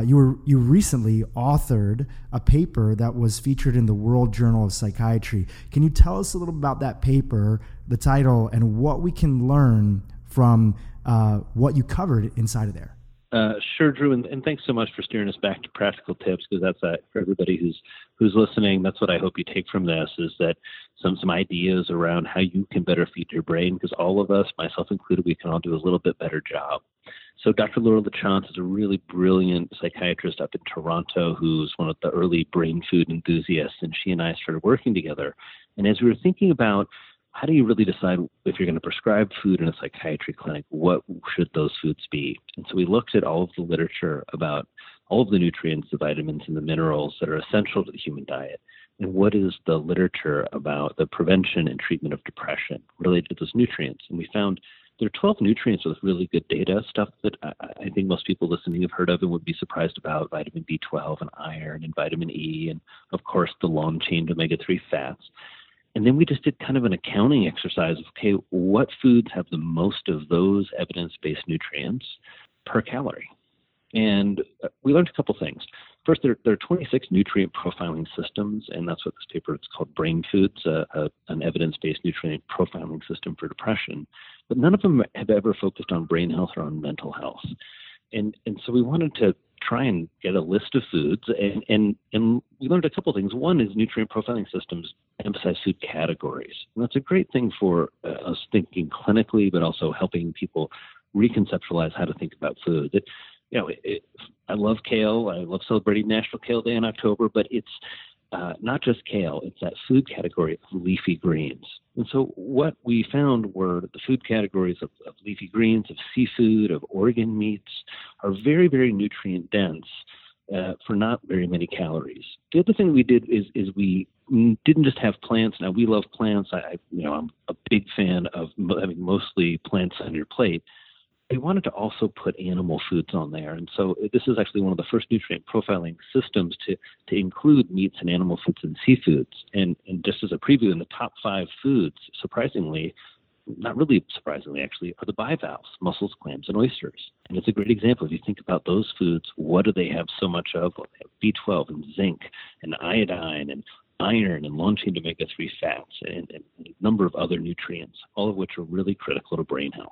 authored a paper that was featured in the World Journal of Psychiatry. Can you tell us a little about that paper, the title, and what we can learn from what you covered inside of there?
Sure, Drew, and thanks so much for steering us back to practical tips, because that's for everybody who's listening. That's what I hope you take from this, is that some ideas around how you can better feed your brain, because all of us, myself included, we can all do a little bit better job. So Dr. Laura LaChance is a really brilliant psychiatrist up in Toronto who's one of the early brain food enthusiasts, and she and I started working together. And as we were thinking about how do you really decide if you're going to prescribe food in a psychiatry clinic, what should those foods be? And so we looked at all of the literature about all of the nutrients, the vitamins, and the minerals that are essential to the human diet. And what is the literature about the prevention and treatment of depression related to those nutrients? And we found there are 12 nutrients with really good data, stuff that I think most people listening have heard of and would be surprised about: vitamin B12 and iron and vitamin E, and of course the long-chain omega-3 fats. And then we just did kind of an accounting exercise of, okay, what foods have the most of those evidence-based nutrients per calorie? And we learned a couple things. First, there are 26 nutrient profiling systems, and that's what this paper is called Brain Foods, an evidence-based nutrient profiling system for depression. But none of them have ever focused on brain health or on mental health. And so we wanted to try and get a list of foods, and we learned a couple of things. One is nutrient profiling systems emphasize food categories. And that's a great thing for us thinking clinically, but also helping people reconceptualize how to think about food. I love kale. I love celebrating National Kale Day in October, but it's not just kale. It's that food category of leafy greens. And so what we found were the food categories of leafy greens, of seafood, of organ meats are very, very nutrient dense for not very many calories. The other thing we did is we didn't just have plants. Now, we love plants. I'm a big fan of having mostly plants on your plate. We wanted to also put animal foods on there. And so this is actually one of the first nutrient profiling systems to include meats and animal foods and seafoods. And just as a preview, in the top 5 foods, surprisingly, not really surprisingly actually, are the bivalves, mussels, clams, and oysters. And it's a great example. If you think about those foods, what do they have so much of? Well, they have B12 and zinc and iodine and iron and long-chain omega-3 fats and a number of other nutrients, all of which are really critical to brain health.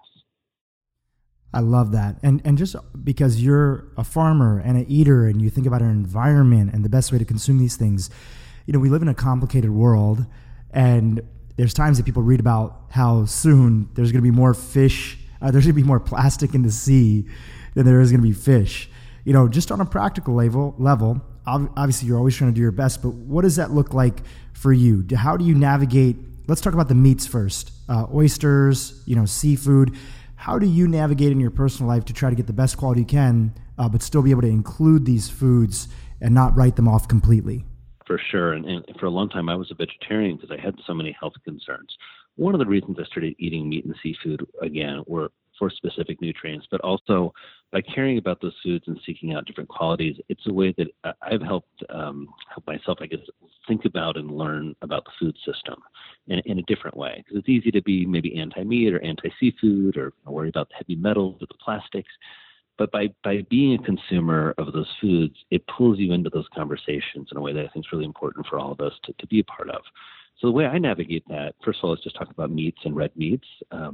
I love that. And just because you're a farmer and an eater and you think about our environment and the best way to consume these things, we live in a complicated world, and there's times that people read about how soon there's going to be more fish, there's going to be more plastic in the sea than there is going to be fish. Just on a practical level, obviously you're always trying to do your best, but what does that look like for you? How do you navigate? Let's talk about the meats first. Oysters, seafood. How do you navigate in your personal life to try to get the best quality you can, but still be able to include these foods and not write them off completely?
For sure. And for a long time, I was a vegetarian because I had so many health concerns. One of the reasons I started eating meat and seafood, again, were for specific nutrients, but also by caring about those foods and seeking out different qualities, it's a way that I've helped myself, I guess, think about and learn about the food system in a different way. Because it's easy to be maybe anti-meat or anti-seafood or worry about the heavy metals or the plastics. But by being a consumer of those foods, it pulls you into those conversations in a way that I think is really important for all of us to be a part of. So the way I navigate that, first of all, is just talk about meats and red meats.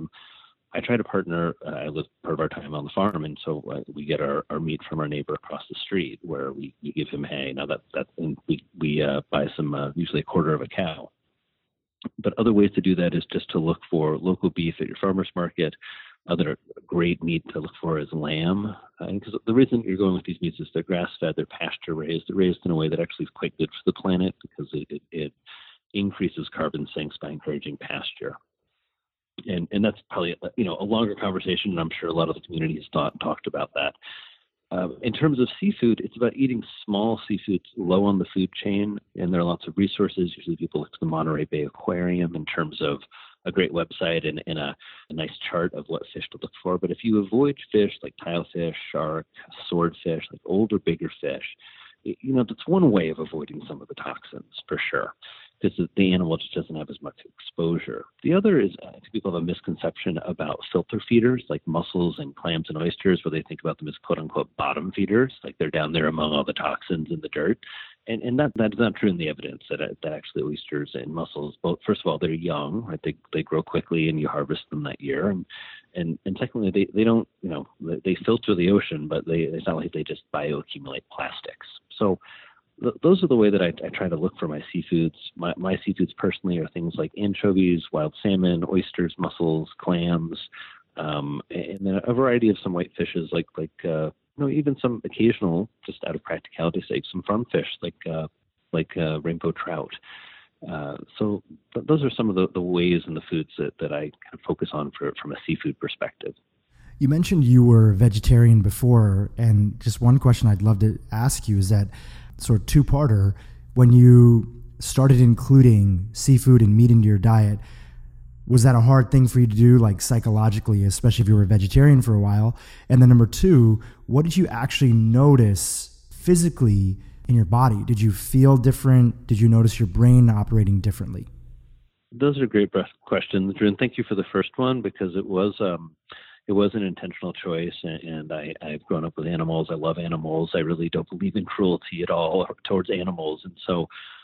I try to partner. I live part of our time on the farm, and so we get our meat from our neighbor across the street, where we give him hay. Now we buy some, usually a quarter of a cow. But other ways to do that is just to look for local beef at your farmer's market. Other great meat to look for is lamb, because the reason you're going with these meats is they're grass-fed, they're pasture-raised, they're raised in a way that actually is quite good for the planet because it increases carbon sinks by encouraging pasture. And that's probably a longer conversation, and I'm sure a lot of the community has talked about that. In terms of seafood, it's about eating small seafoods low on the food chain, and there are lots of resources. Usually people look to the Monterey Bay Aquarium in terms of a great website and a nice chart of what fish to look for. But if you avoid fish like tilefish, shark, swordfish, like older, bigger fish, that's one way of avoiding some of the toxins for sure, because the animal just doesn't have as much exposure. The other is, I think people have a misconception about filter feeders like mussels and clams and oysters, where they think about them as quote unquote bottom feeders, like they're down there among all the toxins in the dirt. And that's not true in the evidence that actually oysters and mussels, both, first of all, they're young, right? They grow quickly and you harvest them that year. And secondly, they don't, they filter the ocean, but it's not like they just bioaccumulate plastics. So those are the way that I try to look for my seafoods. My seafoods personally are things like anchovies, wild salmon, oysters, mussels, clams, and then a variety of some white fishes like even some occasional, just out of practicality's sake, some farm fish like rainbow trout. So those are some of the ways in the foods that I kind of focus on from a seafood perspective.
You mentioned you were vegetarian before, and just one question I'd love to ask you is that sort of two-parter. When you started including seafood and meat into your diet, was that a hard thing for you to do, like psychologically, especially if you were a vegetarian for a while? And then number two, what did you actually notice physically in your body? Did you feel different? Did you notice your brain operating differently?
Those are great questions, Drew, and thank you for the first one, because it was it was an intentional choice, and I've grown up with animals. I love animals. I really don't believe in cruelty at all towards animals. And so,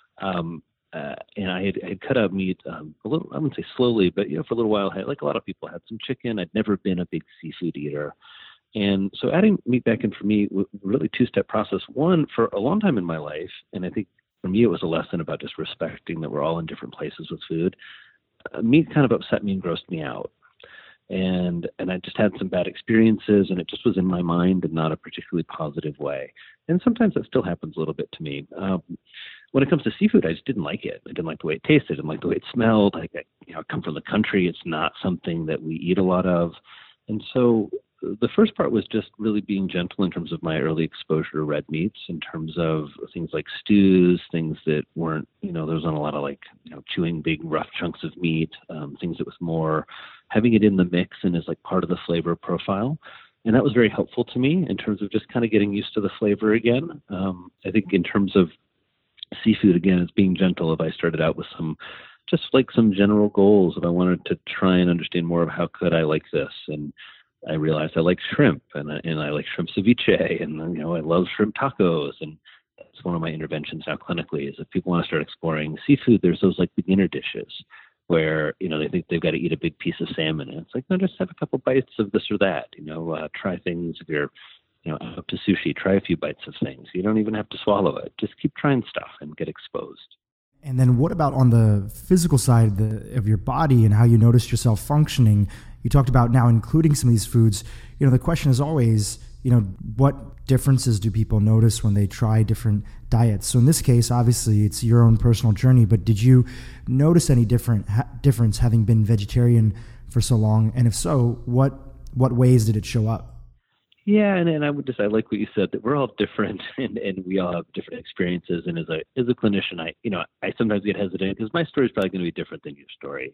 and I had cut out meat a little, I wouldn't say slowly, but, for a little while, like a lot of people, had some chicken. I'd never been a big seafood eater. And so adding meat back in for me was really a two-step process. One, for a long time in my life, and I think for me it was a lesson about just respecting that we're all in different places with food. Meat kind of upset me and grossed me out. And I just had some bad experiences, and it just was in my mind in not a particularly positive way. And sometimes that still happens a little bit to me. When it comes to seafood, I just didn't like it. I didn't like the way it tasted. I didn't like the way it smelled. I come from the country. It's not something that we eat a lot of. And so the first part was just really being gentle in terms of my early exposure to red meats, in terms of things like stews, things that weren't, there wasn't a lot of chewing big rough chunks of meat, things that was more having it in the mix and as like part of the flavor profile. And that was very helpful to me in terms of just kind of getting used to the flavor again. I think in terms of seafood, again, it's being gentle. If I started out with some general goals, if I wanted to try and understand more of how could I like this, and I realized I like shrimp, and I like shrimp ceviche, and I love shrimp tacos, and that's one of my interventions now clinically. Is if people want to start exploring seafood, there's those like beginner dishes where they think they've got to eat a big piece of salmon, and it's like, no, just have a couple bites of this or that. Try things. If you're out to sushi, try a few bites of things. You don't even have to swallow it. Just keep trying stuff and get exposed.
And then what about on the physical side of your body and how you noticed yourself functioning? You talked about now including some of these foods. The question is always, what differences do people notice when they try different diets? So in this case, obviously, it's your own personal journey, but did you notice any difference having been vegetarian for so long? And if so, what ways did it show up?
Yeah, and I would just, I like what you said, that we're all different and we all have different experiences. And as a clinician, I sometimes get hesitant because my story is probably going to be different than your story.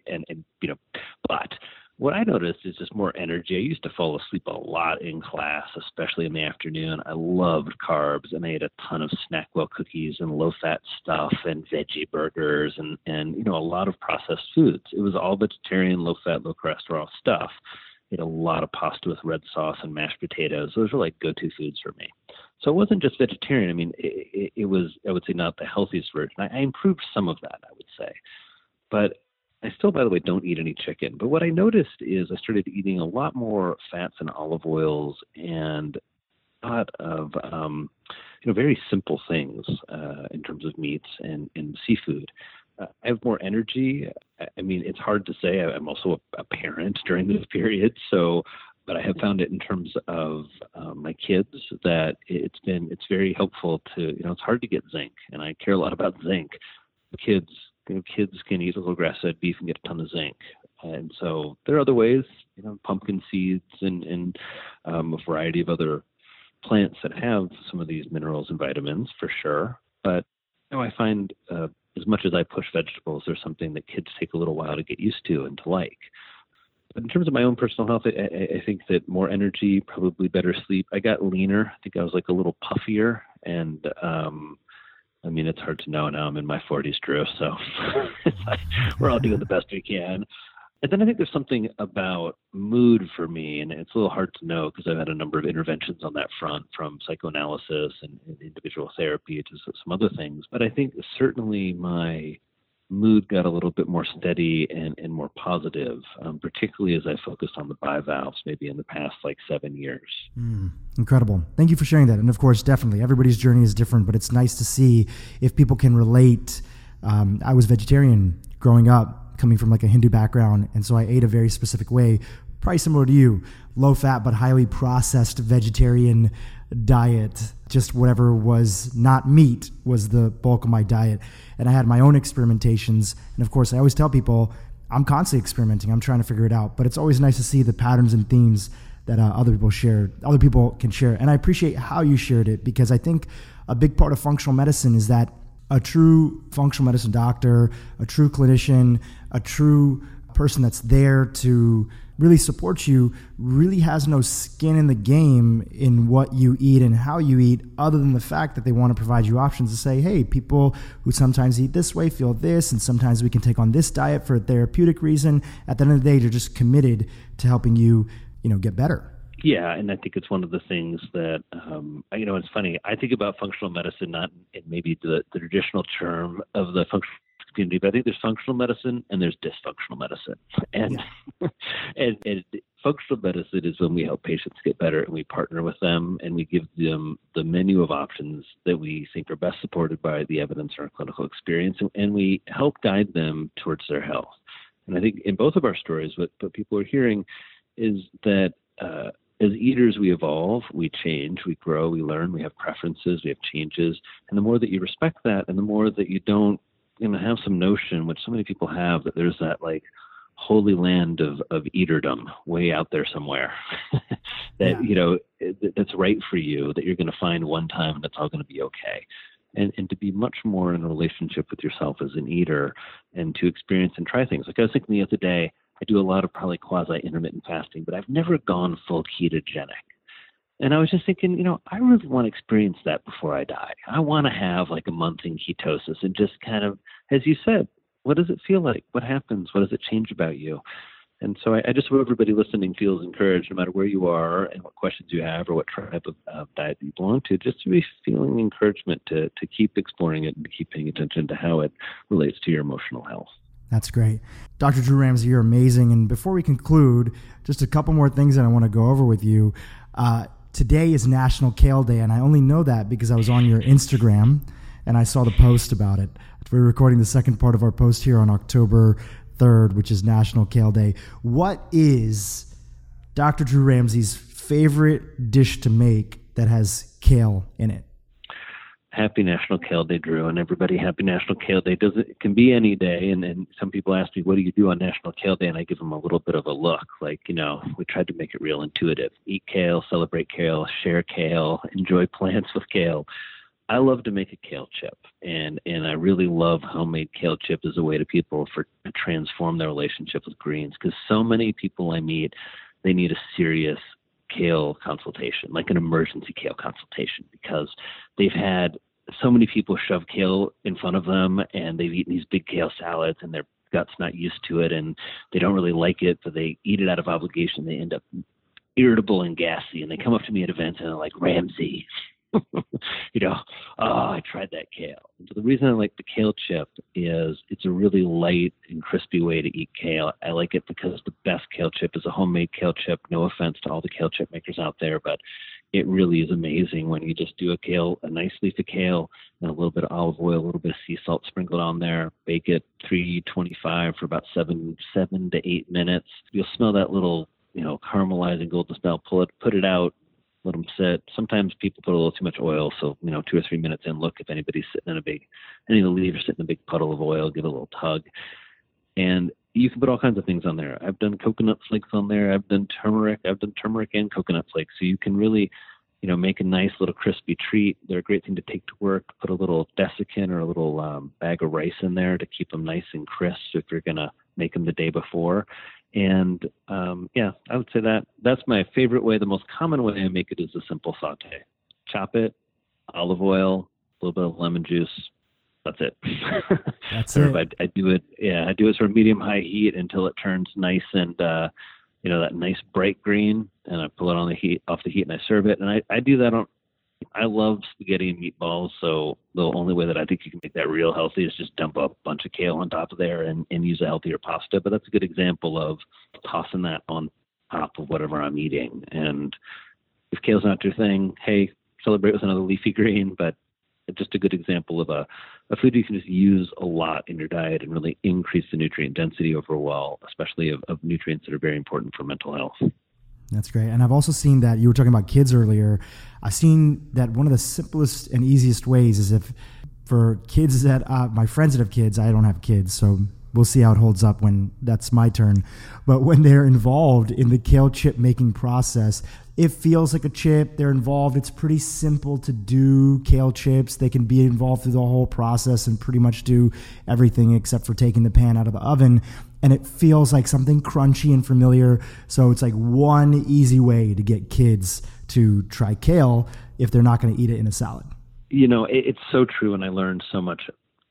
But what I noticed is just more energy. I used to fall asleep a lot in class, especially in the afternoon. I loved carbs, and I ate a ton of SnackWell cookies and low-fat stuff and veggie burgers and a lot of processed foods. It was all vegetarian, low-fat, low-cholesterol stuff. I ate a lot of pasta with red sauce and mashed potatoes. Those were like go-to foods for me. So it wasn't just vegetarian. I mean, it was, I would say, not the healthiest version. I improved some of that, I would say. But I still, by the way, don't eat any chicken. But what I noticed is I started eating a lot more fats and olive oils and a lot of, very simple things in terms of meats and seafood. I have more energy. I mean, it's hard to say. I'm also a parent during this period. But I have found it in terms of my kids that it's very helpful to, it's hard to get zinc, and I care a lot about zinc. Kids can eat a little grass-fed beef and get a ton of zinc. And so there are other ways, pumpkin seeds and a variety of other plants that have some of these minerals and vitamins for sure. But I find as much as I push vegetables, there's something that kids take a little while to get used to and to like. But in terms of my own personal health, I think that more energy, probably better sleep. I got leaner. I think I was like a little puffier. And I mean, it's hard to know now. I'm in my 40s, Drew, so we're all doing the best we can. And then I think there's something about mood for me, and it's a little hard to know because I've had a number of interventions on that front, from psychoanalysis and individual therapy to some other things. But I think certainly my mood got a little bit more steady and more positive, particularly as I focused on the bivalves maybe in the past 7 years.
Incredible. Thank you for sharing that. And of course, definitely, everybody's journey is different, but it's nice to see if people can relate. I was vegetarian growing up, coming from a Hindu background, and so I ate a very specific way, probably similar to you, low fat but highly processed vegetarian diet. Just whatever was not meat was the bulk of my diet. And I had my own experimentations. And of course, I always tell people I'm constantly experimenting. I'm trying to figure it out. But it's always nice to see the patterns and themes that other people can share. And I appreciate how you shared it, because I think a big part of functional medicine is that a true functional medicine doctor, a true clinician, a true person that's there to really support you really has no skin in the game in what you eat and how you eat, other than the fact that they want to provide you options to say, hey, people who sometimes eat this way feel this, and sometimes we can take on this diet for a therapeutic reason. At the end of the day, they're just committed to helping you get better.
Yeah, and I think it's one of the things that, it's funny. I think about functional medicine not in maybe the traditional term of the functional community, but I think there's functional medicine and there's dysfunctional medicine. And, and functional medicine is when we help patients get better and we partner with them and we give them the menu of options that we think are best supported by the evidence or our clinical experience, and we help guide them towards their health. And I think in both of our stories, what people are hearing is that as eaters, we evolve, we change, we grow, we learn, we have preferences, we have changes. And the more that you respect that and the more that you don't have some notion, which so many people have, that there's that like holy land of eaterdom way out there somewhere that, that's right for you, that you're going to find one time and it's all going to be okay. And to be much more in a relationship with yourself as an eater and to experience and try things. Like I was thinking the other day, I do a lot of probably quasi-intermittent fasting, but I've never gone full ketogenic. And I was just thinking, I really want to experience that before I die. I want to have like a month in ketosis and just kind of, as you said, what does it feel like? What happens? What does it change about you? And so I just hope everybody listening feels encouraged, no matter where you are and what questions you have or what tribe of diet you belong to, just to be feeling encouragement to keep exploring it and to keep paying attention to how it relates to your emotional health.
That's great. Dr. Drew Ramsey, you're amazing. And before we conclude, just a couple more things that I want to go over with you. Today is National Kale Day, and I only know that because I was on your Instagram and I saw the post about it. We're recording the second part of our post here on October 3rd, which is National Kale Day. What is Dr. Drew Ramsey's favorite dish to make that has kale in it?
Happy National Kale Day, Drew, and everybody, happy National Kale Day. It can be any day, and some people ask me, what do you do on National Kale Day? And I give them a little bit of a look, like, we tried to make it real intuitive. Eat kale, celebrate kale, share kale, enjoy plants with kale. I love to make a kale chip, and I really love homemade kale chip as a way to people to transform their relationship with greens, because so many people I meet, they need a serious kale consultation, like an emergency kale consultation, because they've had so many people shove kale in front of them and they've eaten these big kale salads and their gut's not used to it and they don't really like it, so they eat it out of obligation. They end up irritable and gassy, and they come up to me at events and they're like, Ramsey, I tried that kale. And so the reason I like the kale chip is it's a really light and crispy way to eat kale. I like it because the best kale chip is a homemade kale chip. No offense to all the kale chip makers out there, but it really is amazing when you just do a nice leaf of kale and a little bit of olive oil, a little bit of sea salt sprinkled on there. Bake it 325 for about 7 to 8 minutes. You'll smell that little, caramelizing golden smell. Put it out. Let them sit. Sometimes people put a little too much oil, so 2 or 3 minutes in, look if anybody's sitting in any of the leaves are sitting in a big puddle of oil, give it a little tug. And you can put all kinds of things on there. I've done coconut flakes on there. I've done turmeric and coconut flakes. So you can really, make a nice little crispy treat. They're a great thing to take to work. Put a little desiccant or a little bag of rice in there to keep them nice and crisp if you're going to make them the day before. And I would say that's my favorite way. The most common way I make it is a simple saute. Chop it, olive oil, a little bit of lemon juice. That's it.
That's it.
I do it. Yeah, I do it sort of medium-high heat until it turns nice and that nice bright green. And I pull it off the heat, and I serve it. And I do that I love spaghetti and meatballs, so the only way that I think you can make that real healthy is just dump a bunch of kale on top of there and use a healthier pasta. But that's a good example of tossing that on top of whatever I'm eating. And if kale's not your thing, hey, celebrate with another leafy green, but it's just a good example of a food you can just use a lot in your diet and really increase the nutrient density overall, especially of nutrients that are very important for mental health.
That's great. And I've also seen that you were talking about kids earlier. I've seen that one of the simplest and easiest ways is if for kids that my friends that have kids, I don't have kids, so we'll see how it holds up when that's my turn. But when they're involved in the kale chip making process, it feels like a chip. They're involved. It's pretty simple to do kale chips. They can be involved through the whole process and pretty much do everything except for taking the pan out of the oven. And it feels like something crunchy and familiar. So it's like one easy way to get kids to try kale if they're not going to eat it in a salad.
It's so true. And I learned so much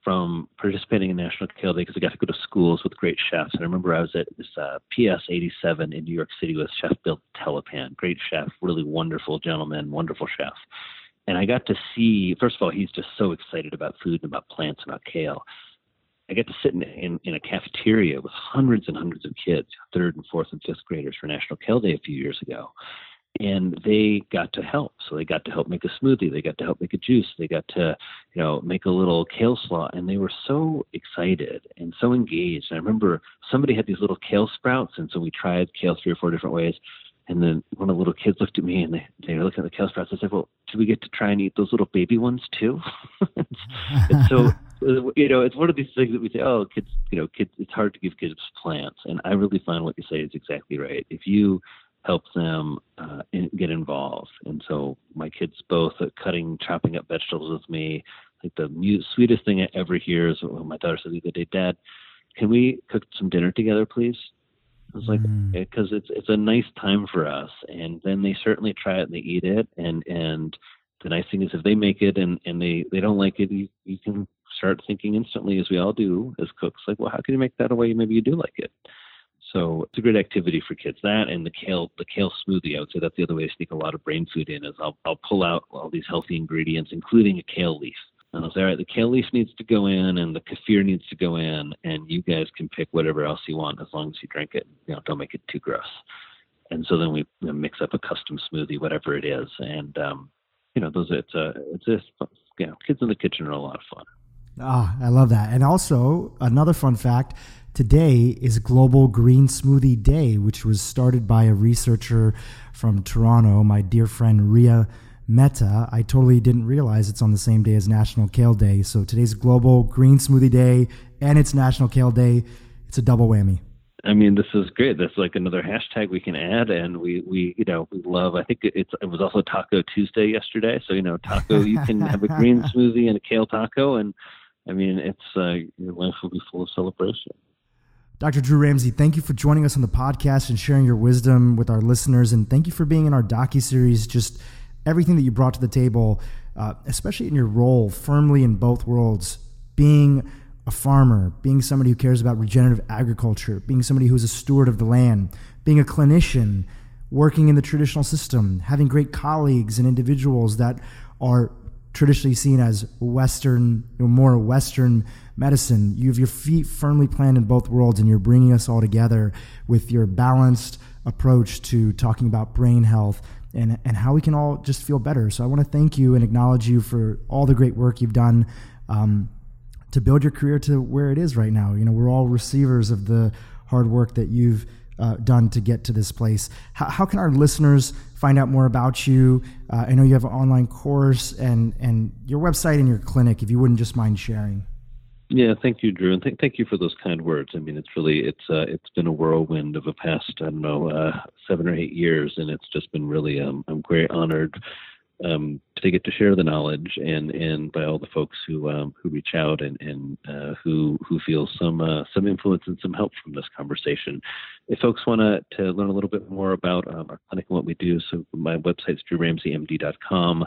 from participating in National Kale Day because I got to go to schools with great chefs. And I remember I was at this PS 87 in New York City with Chef Bill Telepan, great chef, really wonderful gentleman, wonderful chef. And I got to see, first of all, he's just so excited about food and about plants and about kale. I get to sit in a cafeteria with hundreds and hundreds of kids, third and fourth and fifth graders for National Kale Day a few years ago. And they got to help. So they got to help make a smoothie. They got to help make a juice. They got to, make a little kale slaw. And they were so excited and so engaged. And I remember somebody had these little kale sprouts. And so we tried kale 3 or 4 different ways. And then one of the little kids looked at me and they were looking at the kale sprouts. I said, well, do we get to try and eat those little baby ones too? And so, it's one of these things that we say, oh, kids, it's hard to give kids plants. And I really find what you say is exactly right. If you help them get involved. And so my kids both chopping up vegetables with me. Like the sweetest thing I ever hear is when my daughter said the other day, Dad, can we cook some dinner together, please? I was like, because it's a nice time for us. And then they certainly try it and they eat it. And the nice thing is if they make it and they don't like it, you can start thinking instantly, as we all do as cooks, like, well, how can you make that a way maybe you do like it? So it's a great activity for kids. That and the kale smoothie, I would say that's the other way to sneak a lot of brain food in is I'll pull out all these healthy ingredients, including a kale leaf. And I'll say, all right, the kale leaf needs to go in and the kefir needs to go in, and you guys can pick whatever else you want as long as you drink it. Don't make it too gross. And so then we mix up a custom smoothie, whatever it is. And, kids in the kitchen are a lot of fun.
I love that. And also, another fun fact, today is Global Green Smoothie Day, which was started by a researcher from Toronto, my dear friend Ria Mehta. I totally didn't realize it's on the same day as National Kale Day. So today's Global Green Smoothie Day and it's National Kale Day. It's a double whammy.
I mean, this is great. That's like another hashtag we can add, and we love. I think it was also Taco Tuesday yesterday. So taco, you can have a green smoothie and a kale taco, and I mean, your life will be full of celebration.
Dr. Drew Ramsey, thank you for joining us on the podcast and sharing your wisdom with our listeners, and thank you for being in our docuseries. Just everything that you brought to the table, especially in your role firmly in both worlds, being a farmer, being somebody who cares about regenerative agriculture, being somebody who's a steward of the land, being a clinician, working in the traditional system, having great colleagues and individuals that are traditionally seen as Western, more Western medicine. You have your feet firmly planted in both worlds, and you're bringing us all together with your balanced approach to talking about brain health and how we can all just feel better. So I want to thank you and acknowledge you for all the great work you've done to build your career to where it is right now. We're all receivers of the hard work that you've done to get to this place. How can our listeners find out more about you? I know you have an online course and your website and your clinic, if you wouldn't just mind sharing.
Yeah, thank you, Drew, and thank you for those kind words. I mean, it's been a whirlwind of the past 7 or 8 years, and it's just been really I'm very honored to get to share the knowledge and by all the folks who reach out and who feel some influence and some help from this conversation. If folks want to learn a little bit more about our clinic and what we do, so my website's drewramseymd.com.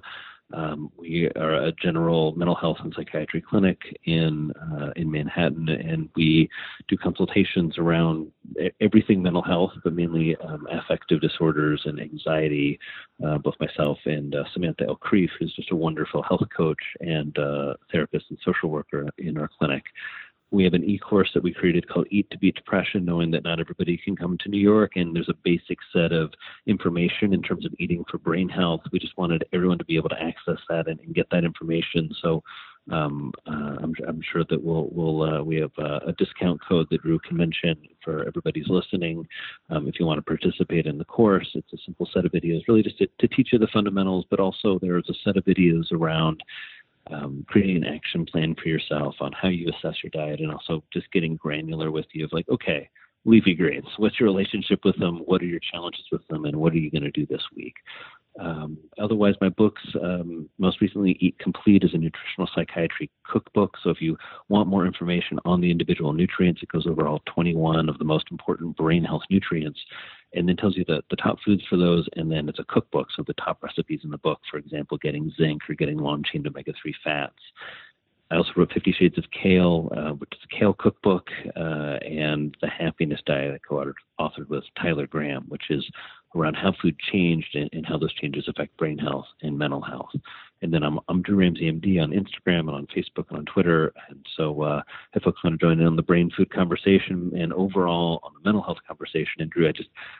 We are a general mental health and psychiatry clinic in Manhattan, and we do consultations around everything mental health, but mainly affective disorders and anxiety. Both myself and Samantha Elkrief, who's just a wonderful health coach and therapist and social worker in our clinic. We have an e-course that we created called Eat to Beat Depression, knowing that not everybody can come to New York, and there's a basic set of information in terms of eating for brain health. We just wanted everyone to be able to access that and get that information. So I'm sure that we have a discount code that Drew can mention for everybody's listening. If you want to participate in the course, it's a simple set of videos, really just to teach you the fundamentals, but also there's a set of videos around creating an action plan for yourself on how you assess your diet, and also just getting granular with you of like, okay, leafy greens, what's your relationship with them? What are your challenges with them? And what are you going to do this week? Otherwise, my books, most recently, Eat Complete is a nutritional psychiatry cookbook. So if you want more information on the individual nutrients, it goes over all 21 of the most important brain health nutrients, and then tells you the top foods for those. And then it's a cookbook. So the top recipes in the book, for example, getting zinc or getting long-chain omega-3 fats. I also wrote 50 Shades of Kale, which is a kale cookbook, and The Happiness Diet I co-authored with Tyler Graham, which is around how food changed and how those changes affect brain health and mental health. And then I'm Drew Ramsey, MD, on Instagram and on Facebook and on Twitter. And so if folks want to join in on the brain food conversation and overall on the mental health conversation, and Drew,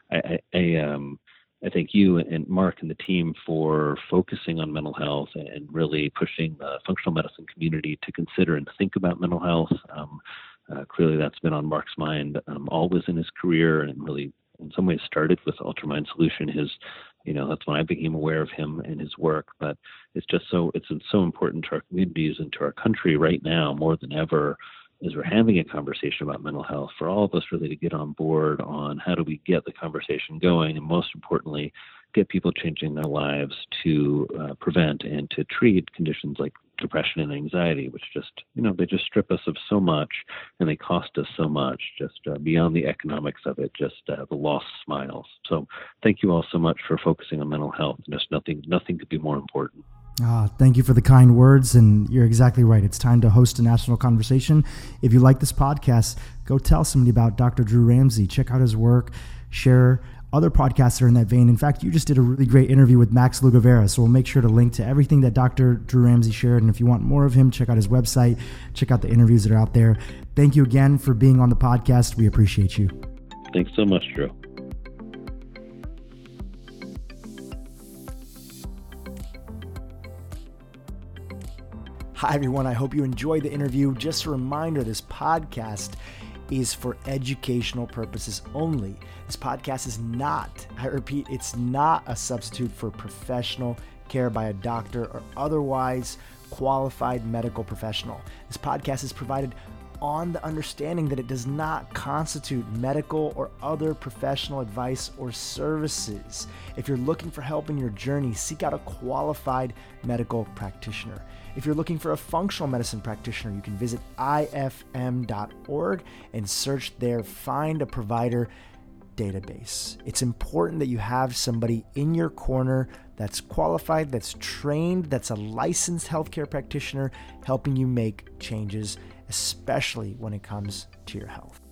I thank you and Mark and the team for focusing on mental health and really pushing the functional medicine community to consider and think about mental health. Clearly, that's been on Mark's mind always in his career, and really, in some ways, started with Ultramind Solution. That's when I became aware of him and his work. But it's so important to our communities and to our country right now more than ever, as we're having a conversation about mental health, for all of us really to get on board on how do we get the conversation going, and most importantly, get people changing their lives to prevent and to treat conditions like depression and anxiety, which they just strip us of so much, and they cost us so much, just beyond the economics of it, just the lost smiles. So thank you all so much for focusing on mental health. Just nothing could be more important.
Thank you for the kind words, and you're exactly right. It's time to host a national conversation. If you like this podcast, go tell somebody about Dr. Drew Ramsey. Check out his work, share other podcasts that are in that vein. In fact, you just did a really great interview with Max Lugavera, so we'll make sure to link to everything that Dr. Drew Ramsey shared. And if you want more of him, check out his website, check out the interviews that are out there. Thank you again for being on the podcast. We appreciate you.
Thanks so much, Drew.
Hi, everyone. I hope you enjoyed the interview. Just a reminder, this podcast is for educational purposes only. This podcast is not, I repeat, it's not a substitute for professional care by a doctor or otherwise qualified medical professional. This podcast is provided on the understanding that it does not constitute medical or other professional advice or services. If you're looking for help in your journey, seek out a qualified medical practitioner. If you're looking for a functional medicine practitioner, you can visit ifm.org and search their Find a Provider database. It's important that you have somebody in your corner that's qualified, that's trained, that's a licensed healthcare practitioner helping you make changes, especially when it comes to your health.